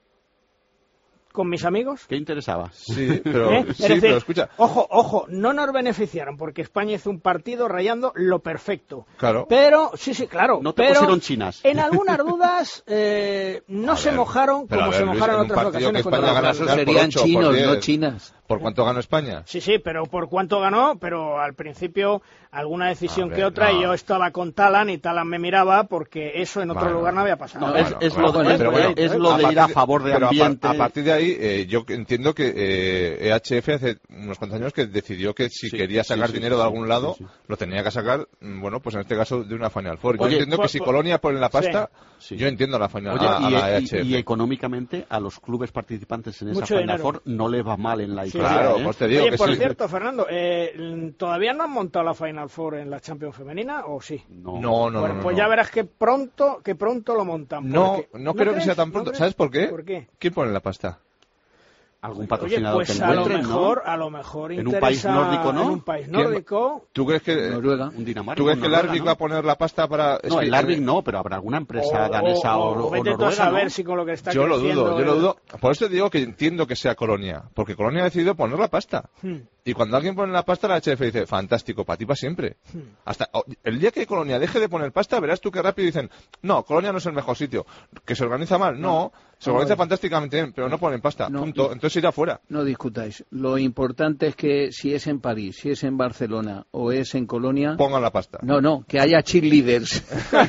¿Con mis amigos? ¿Qué interesaba? Sí, pero escucha. Ojo, no nos beneficiaron porque España hizo un partido rayando lo perfecto. Claro. Pero, claro. No te pusieron chinas. En algunas dudas no se mojaron como se mojaron en otras ocasiones. Eso serían chinos, no chinas. ¿Por cuánto ganó España? Sí, pero por cuánto ganó, pero al principio alguna decisión que otra, y yo estaba con Talan y Talan me miraba porque eso en otro lugar no había pasado. Es lo de ir a favor de ambiente. A partir de ahí, yo entiendo que EHF hace unos cuantos años que decidió que si quería sacar dinero de algún lado, lo tenía que sacar, bueno, pues en este caso de una Final Four. Yo entiendo que si Colonia pone la pasta, yo entiendo la Final a la EHF. Y económicamente a los clubes participantes en esa Final Four no le va mal en la historia. Claro, pues te digo. Oye, por cierto, Fernando, ¿todavía no han montado la Final Four en la Champions femenina o sí? No. Pues ya verás que pronto lo montan. No creo que sea tan pronto. ¿Sabes por qué? ¿Por qué? ¿Quién pone la pasta? Algún patrocinador pues que encuentren, a lo mejor en un país nórdico, ¿no? En un país nórdico. ¿Tú crees que Noruega, un Dinamarca? ¿Tú crees que el Larvik va a poner la pasta para...? No, el Larvik no, pero habrá alguna empresa danesa o vete noruega, a saber si con lo que está yo lo dudo. Por eso te digo que entiendo que sea Colonia, porque Colonia ha decidido poner la pasta. Y cuando alguien pone la pasta, la HF dice, fantástico, para ti para siempre. Hasta el día que Colonia deje de poner pasta, verás tú que rápido dicen, no, Colonia no es el mejor sitio. ¿Que se organiza mal? No. Se organiza fantásticamente bien, pero no ponen pasta. Punto. Entonces irá fuera. No discutáis. Lo importante es que si es en París, si es en Barcelona o es en Colonia... Pongan la pasta. No, que haya cheerleaders.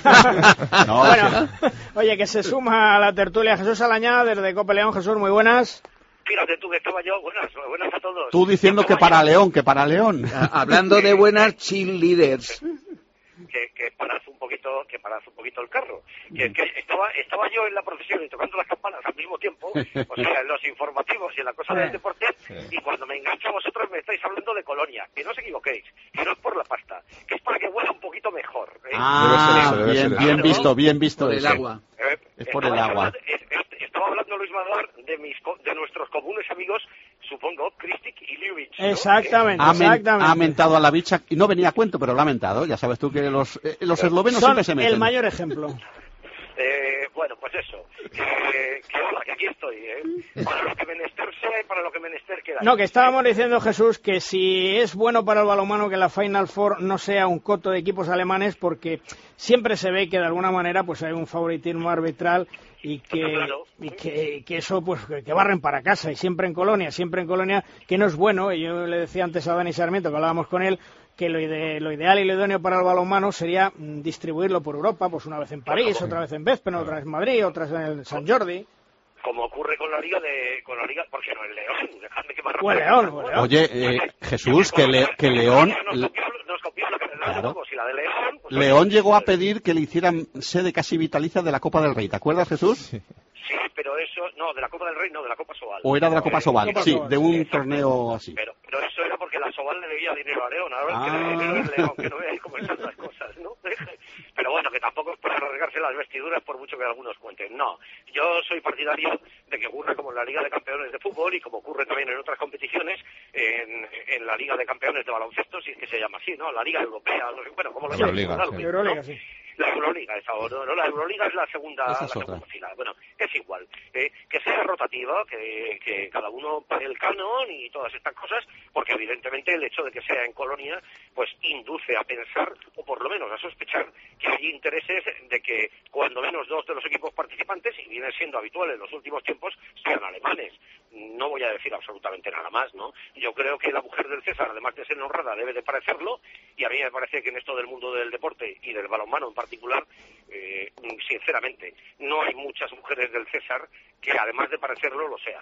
Bueno, oye, que se suma a la tertulia Jesús Alañá desde Cope León. Jesús, muy buenas. Fíjate tú que estaba yo. Buenas a todos. Tú diciendo que para León. Hablando de buenas cheerleaders. que parad un poquito el carro. Que estaba yo en la procesión y tocando las campanas al mismo tiempo, o sea, en los informativos y en la cosa del deporte, y cuando me engancho a vosotros me estáis hablando de Colonia. Que no os equivoquéis, que no es por la pasta, que es para que huela un poquito mejor. Bien visto. Por el agua. Es por el agua. Estaba hablando Luis Madar de nuestros comunes amigos, supongo, Kristic y Ljubich, ¿no? Exactamente. Ha mentado a la bicha, y no venía a cuento, pero lo ha mentado. Ya sabes tú que los eslovenos siempre se meten. El mayor ejemplo. Bueno, pues eso, que aquí estoy, para lo que menester sea y para lo que menester queda. No, que estábamos diciendo, Jesús, que si es bueno para el balonmano que la Final Four no sea un coto de equipos alemanes, porque siempre se ve que de alguna manera pues hay un favoritismo arbitral y que eso pues que barren para casa, y siempre en Colonia, que no es bueno. Y yo le decía antes a Dani Sarmiento, que hablábamos con él, que lo ideal y lo idóneo para el balonmano sería distribuirlo por Europa, pues una vez en París, otra vez en Véspeno, otra vez en Madrid, otra vez en el San Jordi. Como ocurre con la liga, porque no el León, dejadme que me o el León. Oye, Jesús, que León... Nos copió la Claro. Si la de León... Pues León llegó a pedir que le hicieran sede casi vitalicia de la Copa del Rey, ¿te acuerdas, Jesús? Sí, pero eso... No, de la Copa del Rey, no, de la Copa Sobal. ¿O era de la Copa Sobal? Sí, de un torneo así. Pero eso era porque la Sobal le debía dinero a León, ahora que le debe dinero a León, que no veáis cómo están las cosas, ¿no? Pero bueno, que tampoco es para rasgarse las vestiduras por mucho que algunos cuenten. No, yo soy partidario de que ocurra como en la Liga de Campeones de Fútbol y como ocurre también en otras competiciones, en la Liga de Campeones de Baloncesto, si es que se llama así, ¿no? La Liga Europea, no sé, bueno, ¿cómo lo llaman? Euroliga, sí. La Euroliga, la Euroliga es la segunda fila. Bueno, es igual. Que sea rotativa, que cada uno pague el canon y todas estas cosas, porque evidentemente el hecho de que sea en Colonia, pues induce a pensar, o por lo menos a sospechar, que hay intereses de que cuando menos dos de los equipos participantes, y viene siendo habitual en los últimos tiempos, sean alemanes. No voy a decir absolutamente nada más, ¿no? Yo creo que la mujer del César, además de ser honrada, debe de parecerlo, y a mí me parece que en esto del mundo del deporte y del balonmano en particular, sinceramente, no hay muchas mujeres del César que además de parecerlo lo sean.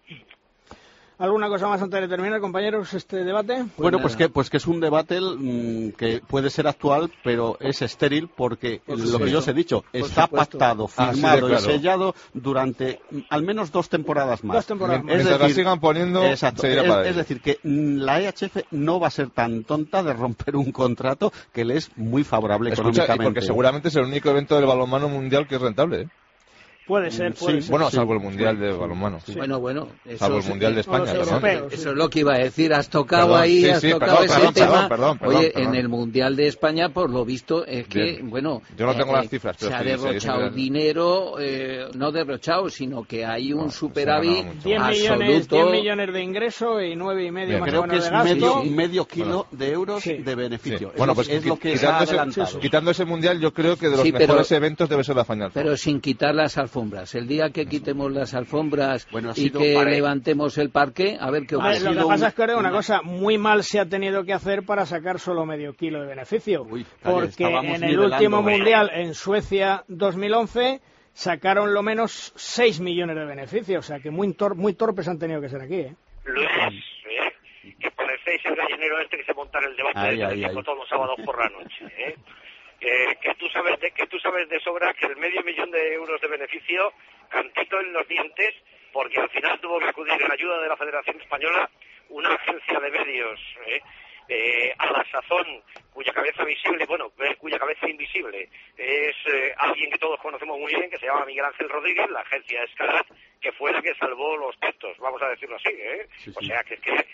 ¿Alguna cosa más antes de terminar, compañeros, este debate? Bueno, pues que es un debate que puede ser actual, pero es estéril porque lo que yo os he dicho, está pactado, firmado y sellado durante al menos 2 temporadas más. 2 temporadas más. Mientras la sigan poniendo, exacto, es decir, que la EHF no va a ser tan tonta de romper un contrato que le es muy favorable económicamente. Porque seguramente es el único evento del balonmano mundial que es rentable, ¿eh? Puede ser. Bueno, salvo el Mundial de balonmano. Sí. Bueno. Salvo el Mundial de España. Eso es lo que iba a decir. Has tocado ese tema. Oye, en el Mundial de España, por lo visto, es que, bueno... Yo no tengo las cifras, pero se ha derrochado dinero, no derrochado, sino que hay un superávit 10 millones de ingreso y 9,5 más o menos de gasto. Creo que es medio kilo de euros de beneficio. Bueno, pues es lo que se ha adelantado. Quitando ese Mundial, yo creo que de los mejores eventos debe ser la Final Four. Pero sin quitar las alfombras. El día que quitemos las alfombras y que levantemos el parque, a ver qué ocurre. Lo que pasa es que una cosa, muy mal se ha tenido que hacer para sacar solo medio kilo de beneficio. Porque en el último Mundial, en Suecia 2011, sacaron lo menos 6 millones de beneficios. O sea que muy torpes han tenido que ser aquí, ¿eh? Luis, que parecéis el gallinero este que se monta en el debate todos los sábados por la noche, ¿eh? Que tú sabes de sobra que el $500,000 de euros de beneficio, cantito en los dientes, porque al final tuvo que acudir en ayuda de la Federación Española una agencia de medios, a la sazón, cuya cabeza invisible es alguien que todos conocemos muy bien, que se llama Miguel Ángel Rodríguez, la agencia Escalat, que fue la que salvó los textos, vamos a decirlo así, Sí. O sea,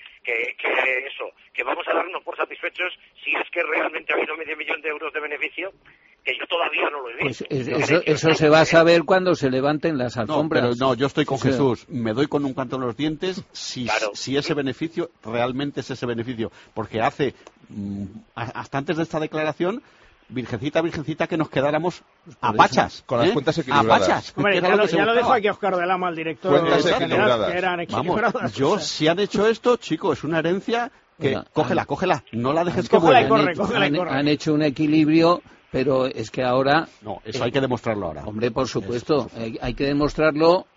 que vamos a darnos por satisfechos si es que realmente ha habido $500,000 de euros de beneficio, que yo todavía no lo he visto. Pues eso se va a saber cuando se levanten las alfombras. No, yo estoy con Jesús. Me doy con un canto en los dientes si ese beneficio realmente es ese beneficio. Porque hace, hasta antes de esta declaración, Virgencita, que nos quedáramos a pachas. Con las cuentas equilibradas. A pachas. Hombre, ya lo dejo aquí Óscar de Lama, el director. Cuentas general, que eran equilibradas. Vamos, si han hecho esto, chico, es una herencia que... Cógela, no la dejes que vuelva. Corre. Han hecho un equilibrio... Pero es que ahora... No, eso hay que demostrarlo ahora. Hombre, por supuesto, hay que demostrarlo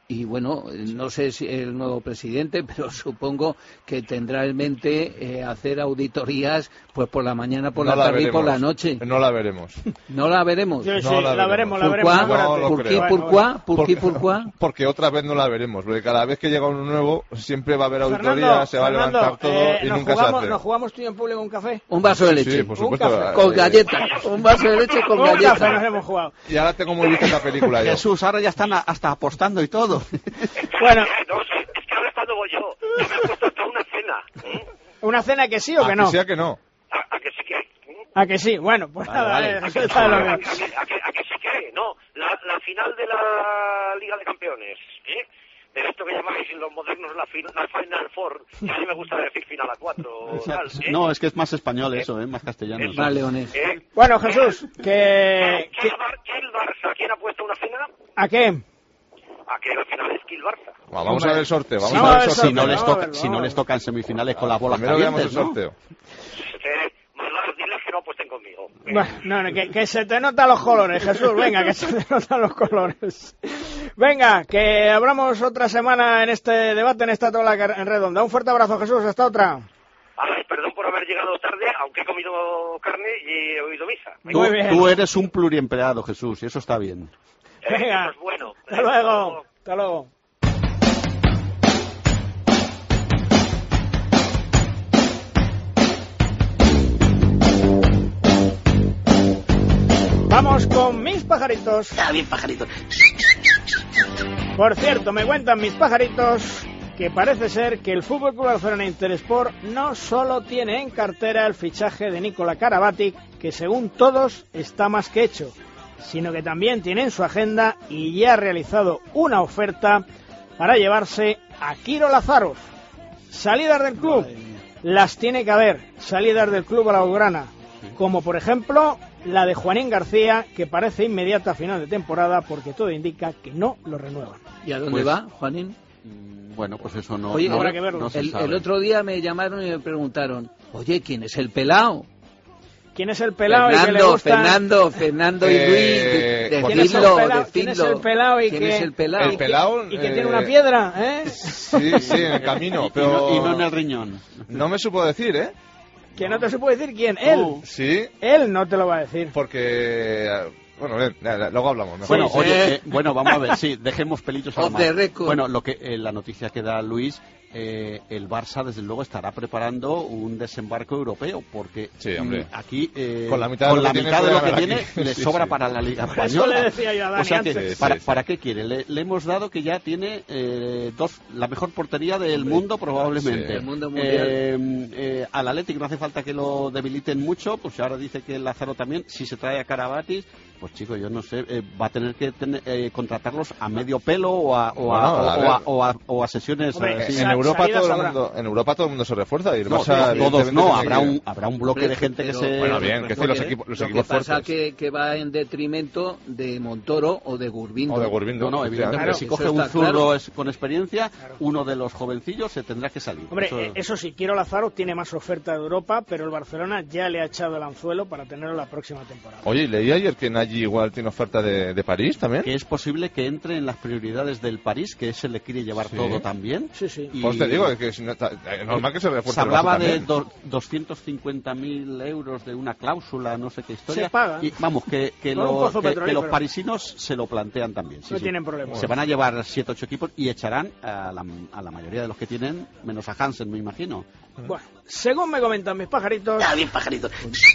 y bueno, no sé si el nuevo presidente, pero supongo que tendrá en mente hacer auditorías pues por la mañana, por la tarde y por la noche. No la veremos. ¿No la veremos? Sí, no la veremos. ¿Por qué? Porque otra vez no la veremos, porque cada vez que llega uno nuevo siempre va a haber auditorías, se va a levantar todo y nunca se hace. ¿Nos jugamos tú y en público un café? Un vaso de leche. Sí, por supuesto. Con galletas. Un vaso de leche con galletas. Un café nos hemos jugado. Y ahora tengo muy vista esta película yo. Jesús, ahora ya están hasta apostando y todo. Bueno. No, es que ahora cuando voy yo me he puesto hasta una cena. ¿Una cena que sí o que no? Que sí, a que no. ¿A que sí que? ¿A que sí? Bueno, pues vale. ¿A que sí que? No, la final de la Liga de Campeones, de esto que llamáis los modernos la Final Four, que a mí me gusta decir final a 4. No, es que es más español eso, más castellano. Vale, Leones. Bueno, Jesús, que... ¿Quién Barça? ¿Quién ha puesto una final? ¿A qué? A que la final es Kiel Barça. Vamos a ver el sorteo. Si no les toca en semifinales con las bolas calientes, veamos el sorteo. Diles que no apuesten conmigo. Bueno, que se te notan los colores, Jesús. Venga, que se te notan los colores. Venga, que abramos otra semana en este debate, en esta tabla en redonda. Un fuerte abrazo, Jesús. Hasta otra. Ay, perdón por haber llegado tarde, aunque he comido carne y he oído misa. Muy bien. Tú eres un pluriempleado, Jesús, y eso está bien. Venga, pues bueno. Hasta luego. Hasta luego. Vamos con mis pajaritos. Está bien, pajaritos. Por cierto, me cuentan mis pajaritos que parece ser que el Fútbol Club Barcelona Intersport no solo tiene en cartera el fichaje de Nikola Karabatic, que según todos está más que hecho, sino que también tiene en su agenda y ya ha realizado una oferta para llevarse a Kiro Lazaros. Salidas del club, las tiene que haber, salidas del club blaugrana, como por ejemplo la de Juanín García, que parece inmediata a final de temporada porque todo indica que no lo renuevan. ¿Y a dónde va, Juanín? Bueno, pues eso no. Oye, habrá que verlo. No el otro día me llamaron y me preguntaron, oye, ¿quién es el pelao? ¿Quién es el pelao? Fernando y Luis, ¿Quién es el pelao y que tiene una piedra? Sí, en el camino, pero y no en el riñón. No me supo decir, Que no te supo decir quién, él. Sí. Él no te lo va a decir. Porque... Bueno, luego hablamos. Mejor. Bueno, oye, vamos a ver, sí, dejemos pelillos a la mano. Bueno, la noticia que da Luis, el Barça desde luego estará preparando un desembarco europeo, porque aquí con la mitad de lo que tiene le sobra para la Liga Española. Eso le decía yo a Dani antes. ¿Para qué quiere? Le hemos dado que ya tiene la mejor portería del mundo probablemente. El mundo mundial. Al Athletic no hace falta que lo debiliten mucho, pues ahora dice que el Lázaro también, si se trae a Karabatic, pues chicos, yo no sé, va a tener que contratarlos a medio pelo o a sesiones. Hombre, en Europa todo el mundo se refuerza y todos no, habrá un bloque de gente que se. Bueno, bien, que los equipos lo que pasa que va en detrimento de Montoro o de Gurbindo. No, evidentemente, si coge un zurdo con experiencia, uno de los jovencillos se tendrá que salir. Hombre, eso sí, Kiro Lázaro tiene más oferta de Europa, pero el Barcelona ya le ha echado el anzuelo para tenerlo la próxima temporada. Oye, leí ayer que Nagy igual tiene oferta de París también. Que es posible que entre en las prioridades del París, que se le quiere llevar todo también. Sí. Pues te digo, que es normal que se refuerce. Se hablaba de 250.000 euros de una cláusula, no sé qué historia. Se paga. Y vamos, que los parisinos se lo plantean también. No tienen problema. Se van a llevar 7-8 equipos y echarán a la mayoría de los que tienen, menos a Hansen, me imagino. Bueno, según me comentan mis pajaritos... ¡Ah, bien, pajaritos!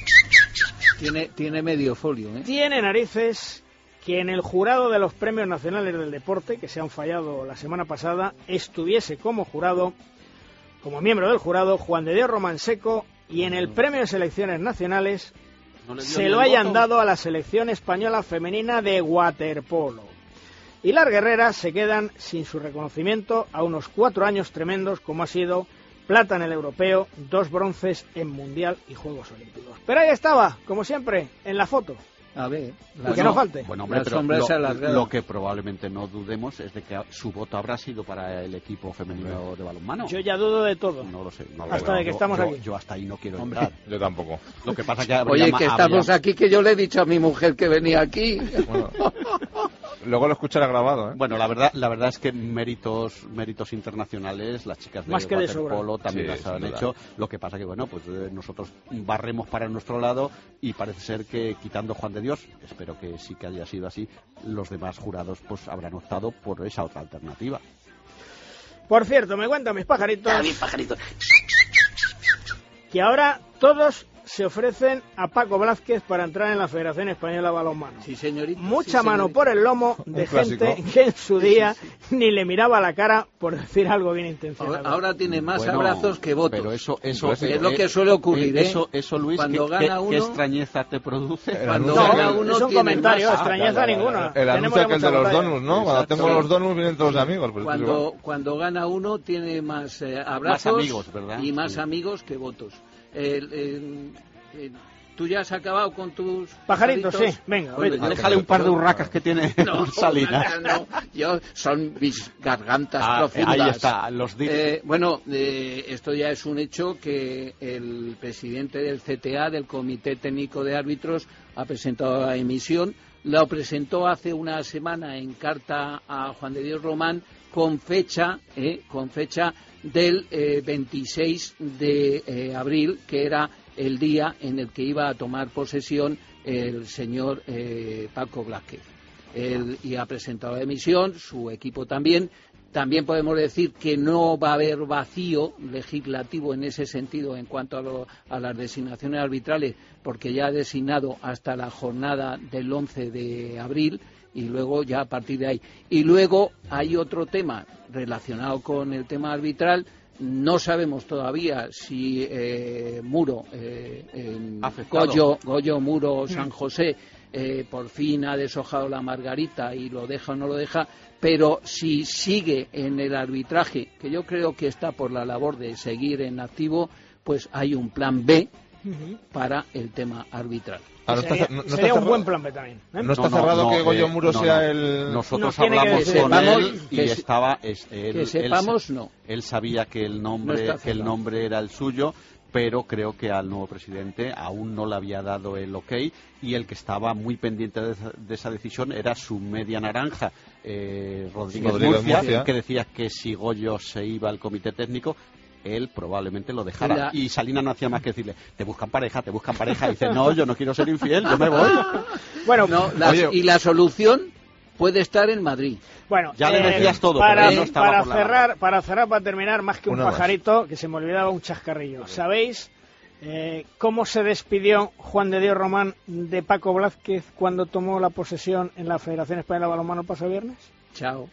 Tiene medio folio, Tiene narices que en el jurado de los Premios Nacionales del Deporte, que se han fallado la semana pasada, estuviese como miembro del jurado, Juan de Dios Romanseco, y en el Premio de Selecciones Nacionales se lo hayan dado a la selección española femenina de waterpolo. Y las guerreras se quedan sin su reconocimiento a unos 4 años tremendos, como ha sido plata en el europeo, 2 bronces en mundial y Juegos Olímpicos. Pero ahí estaba, como siempre, en la foto. A ver, y que no falte. Bueno, hombre, pero lo que probablemente no dudemos es de que su voto habrá sido para el equipo femenino de balonmano. Yo ya dudo de todo. No lo sé. Hasta de que estamos aquí. Yo hasta ahí no quiero entrar. Yo tampoco. Lo que pasa que oye, que estamos aquí, que yo le he dicho a mi mujer que venía aquí. Luego lo escuchará grabado, ¿eh? Bueno, la verdad es que méritos internacionales, las chicas de waterpolo también las han hecho. Lo que pasa que, bueno, pues nosotros barremos para nuestro lado y parece ser que, quitando Juan de Dios, espero que sí que haya sido así, los demás jurados pues habrán optado por esa otra alternativa. Por cierto, me cuentan mis pajaritos que ahora todos se ofrecen a Paco Blázquez para entrar en la Federación Española de Balonmano. Sí, señorita. Mucha mano por el lomo de gente que en su día ni le miraba la cara por decir algo bien intencionado. Ahora tiene más abrazos que votos. Pero eso es lo que suele ocurrir, Eso, Luis, cuando gana uno, ¿qué extrañeza te produce? Cuando gana uno, es un comentario, extrañeza ninguna. El anuncio que el de los donuts, ¿no? Cuando tengo los donuts vienen todos los amigos. Pues cuando gana uno tiene más abrazos, más amigos, ¿verdad? Y más amigos que votos. ¿Tú ya has acabado con tus pajaritos? Sí, venga, déjale un par de urracas que tiene Salinas. Son mis gargantas profundas. Ahí está, esto ya es un hecho que el presidente del CTA, del Comité Técnico de Árbitros, ha presentado la emisión. Lo presentó hace una semana en carta a Juan de Dios Román con fecha del 26 de abril, que era el día en el que iba a tomar posesión el señor Paco Blázquez. Y ha presentado la emisión, su equipo también. También podemos decir que no va a haber vacío legislativo en ese sentido en cuanto a las designaciones arbitrales, porque ya ha designado hasta la jornada del 11 de abril y luego ya a partir de ahí. Y luego hay otro tema relacionado con el tema arbitral. No sabemos todavía si Muro, Goyo Muro San José, por fin ha deshojado la margarita y lo deja o no lo deja, pero si sigue en el arbitraje, que yo creo que está por la labor de seguir en activo, pues hay un plan B para el tema arbitral. Sería un buen plan B también. ¿No está cerrado que Goyo Muro sea el...? Nosotros hablamos con él y estaba... Que sepamos, no. Él sabía que el nombre era el suyo, pero creo que al nuevo presidente aún no le había dado el ok, y el que estaba muy pendiente de esa decisión era su media naranja, Rodríguez Murcia, que decía que si Goyo se iba al comité técnico, él probablemente lo dejara. Y Salinas no hacía más que decirle, te buscan pareja. Y dice, no, yo no quiero ser infiel, yo me voy. Bueno, y la solución puede estar en Madrid. Bueno, ya le decías todo, para cerrar, para terminar, más que un pajarito, que se me olvidaba un chascarrillo. ¿Sabéis cómo se despidió Juan de Dios Román de Paco Blázquez cuando tomó la posesión en la Federación Española de Balonmano el pasado viernes? Chao.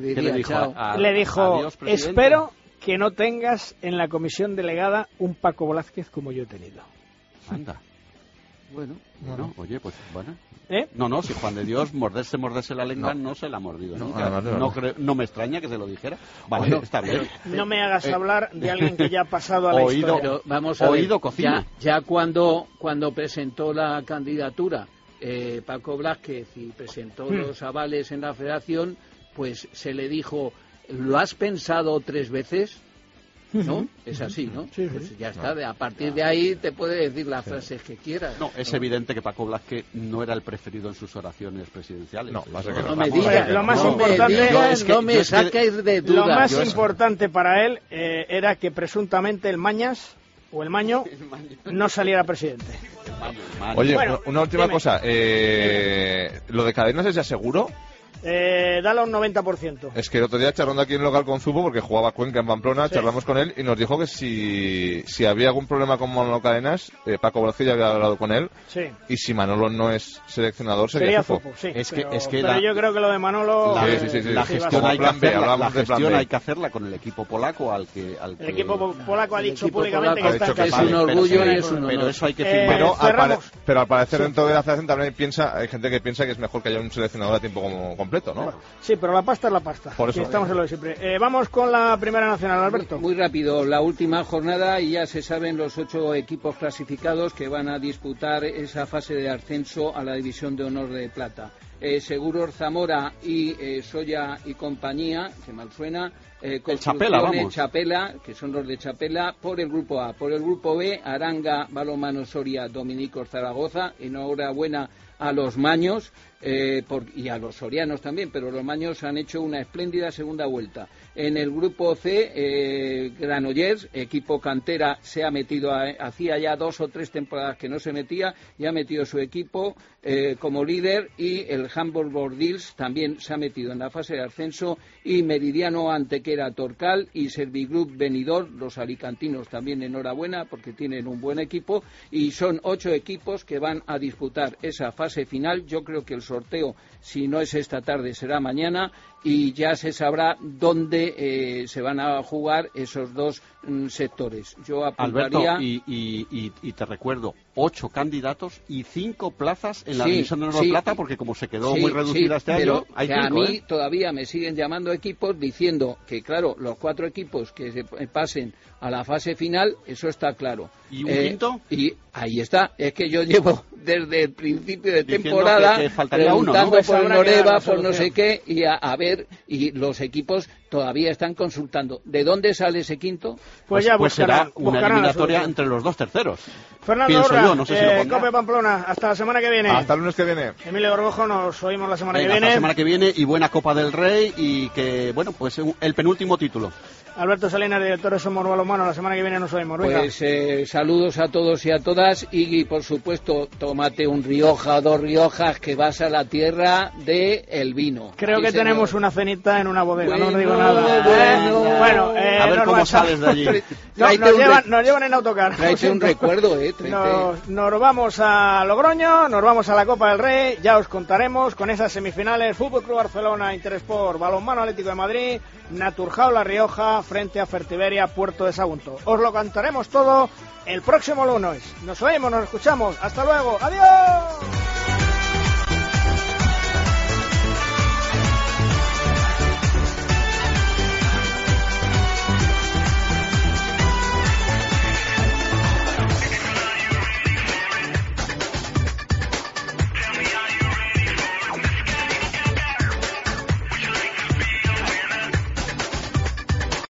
Le dijo, adiós, espero que no tengas en la comisión delegada un Paco Blázquez como yo he tenido. Anda. Bueno, oye, pues bueno. No, si Juan de Dios morderse la lengua no se la ha mordido nunca. No me extraña que se lo dijera. Vale, está bien. No me hagas hablar de alguien que ya ha pasado a la historia. Pero vamos a ver, cocina. Ya cuando presentó la candidatura Paco Blázquez y presentó los avales en la federación, pues se le dijo, ¿lo has pensado 3 veces? ¿No? Es así, ¿no? Sí, pues ya está, a partir de ahí te puede decir las frases que quieras. No, es evidente que Paco Blázquez no era el preferido en sus oraciones presidenciales. No me digas, lo más importante, no me saques de duda. Lo más importante para él era que presuntamente el Mañas o el Maño no saliera presidente. Oye, una última cosa, ¿lo de Cadenas es ya seguro? Dale un 90%. Es que el otro día, charlando aquí en Local con Zubo, porque jugaba Cuenca en Pamplona, charlamos con él y nos dijo que si había algún problema con Manolo Cadenas, Paco Blázquez ya había hablado con él, y si Manolo no es seleccionador sería Zupo. Pero yo creo que lo de Manolo... La gestión hay que hacerla con el equipo polaco al que... El equipo polaco ha dicho públicamente que está es un orgullo, pero eso hay que firmar. Pero al parecer dentro de la federación también hay gente que piensa que es mejor que haya un seleccionador a tiempo completo, ¿no? Sí, pero la pasta es la pasta. Por eso. Estamos en lo de siempre. Vamos con la primera nacional, Alberto. Muy rápido, la última jornada y ya se saben los 8 equipos clasificados que van a disputar esa fase de ascenso a la división de honor de plata. Seguros Zamora y Soya y compañía, que mal suena. Chapela, que son los de Chapela, por el grupo A. Por el grupo B, Aranga, Balonmano Soria, Dominicos Zaragoza. Enhorabuena a los Maños. y a los sorianos también, pero los maños han hecho una espléndida segunda vuelta. En el grupo C, Granollers, equipo cantera, se ha metido, hacía ya 2 o 3 temporadas que no se metía, y ha metido su equipo como líder, y el Hamburg Bordils también se ha metido en la fase de ascenso, y Meridiano Antequera Torcal y Servigroup Benidorm, los alicantinos también enhorabuena porque tienen un buen equipo, y son 8 equipos que van a disputar esa fase final. Yo creo que el sorteo, si no es esta tarde, será mañana, y ya se sabrá dónde se van a jugar esos dos sectores. Yo apuntaría... Alberto, y te recuerdo, 8 candidatos y 5 plazas en la división de oro de plata, porque como se quedó muy reducida este año, hay 5, a mí todavía me siguen llamando equipos diciendo que, claro, los 4 equipos que se pasen a la fase final, eso está claro. ¿Y un quinto? Y ahí está, es que yo llevo desde el principio de temporada que preguntando uno, ¿no? Por Noreva, por no sé qué, y a ver, y los equipos todavía están consultando. ¿De dónde sale ese quinto? Pues será una eliminatoria entre los 2 terceros. Fernando Orra, no sé si Cope Pamplona, hasta la semana que viene. Hasta el lunes que viene. Emilio Borbojo, nos oímos la semana que viene. Hasta la semana que viene, y buena Copa del Rey, y que, bueno, pues el penúltimo título. Alberto Salinas, director de Somos Balonmano, la semana que viene nos oímos. Pues saludos a todos y a todas, y por supuesto, tómate un Rioja o 2 Riojas, que vas a la tierra del vino. Creo que tenemos una cenita en una bodega, no digo nada. Bueno, a ver cómo sales de allí. Nos llevan en autocar. Tráete un recuerdo, Nos vamos a Logroño, nos vamos a la Copa del Rey, ya os contaremos con esas semifinales: Fútbol Club Barcelona, Interesport, Balonmano Atlético de Madrid, Naturjao La Rioja frente a Fertiberia Puerto de Sagunto. Os lo cantaremos todo el próximo lunes. Nos oímos, nos escuchamos. Hasta luego. ¡Adiós!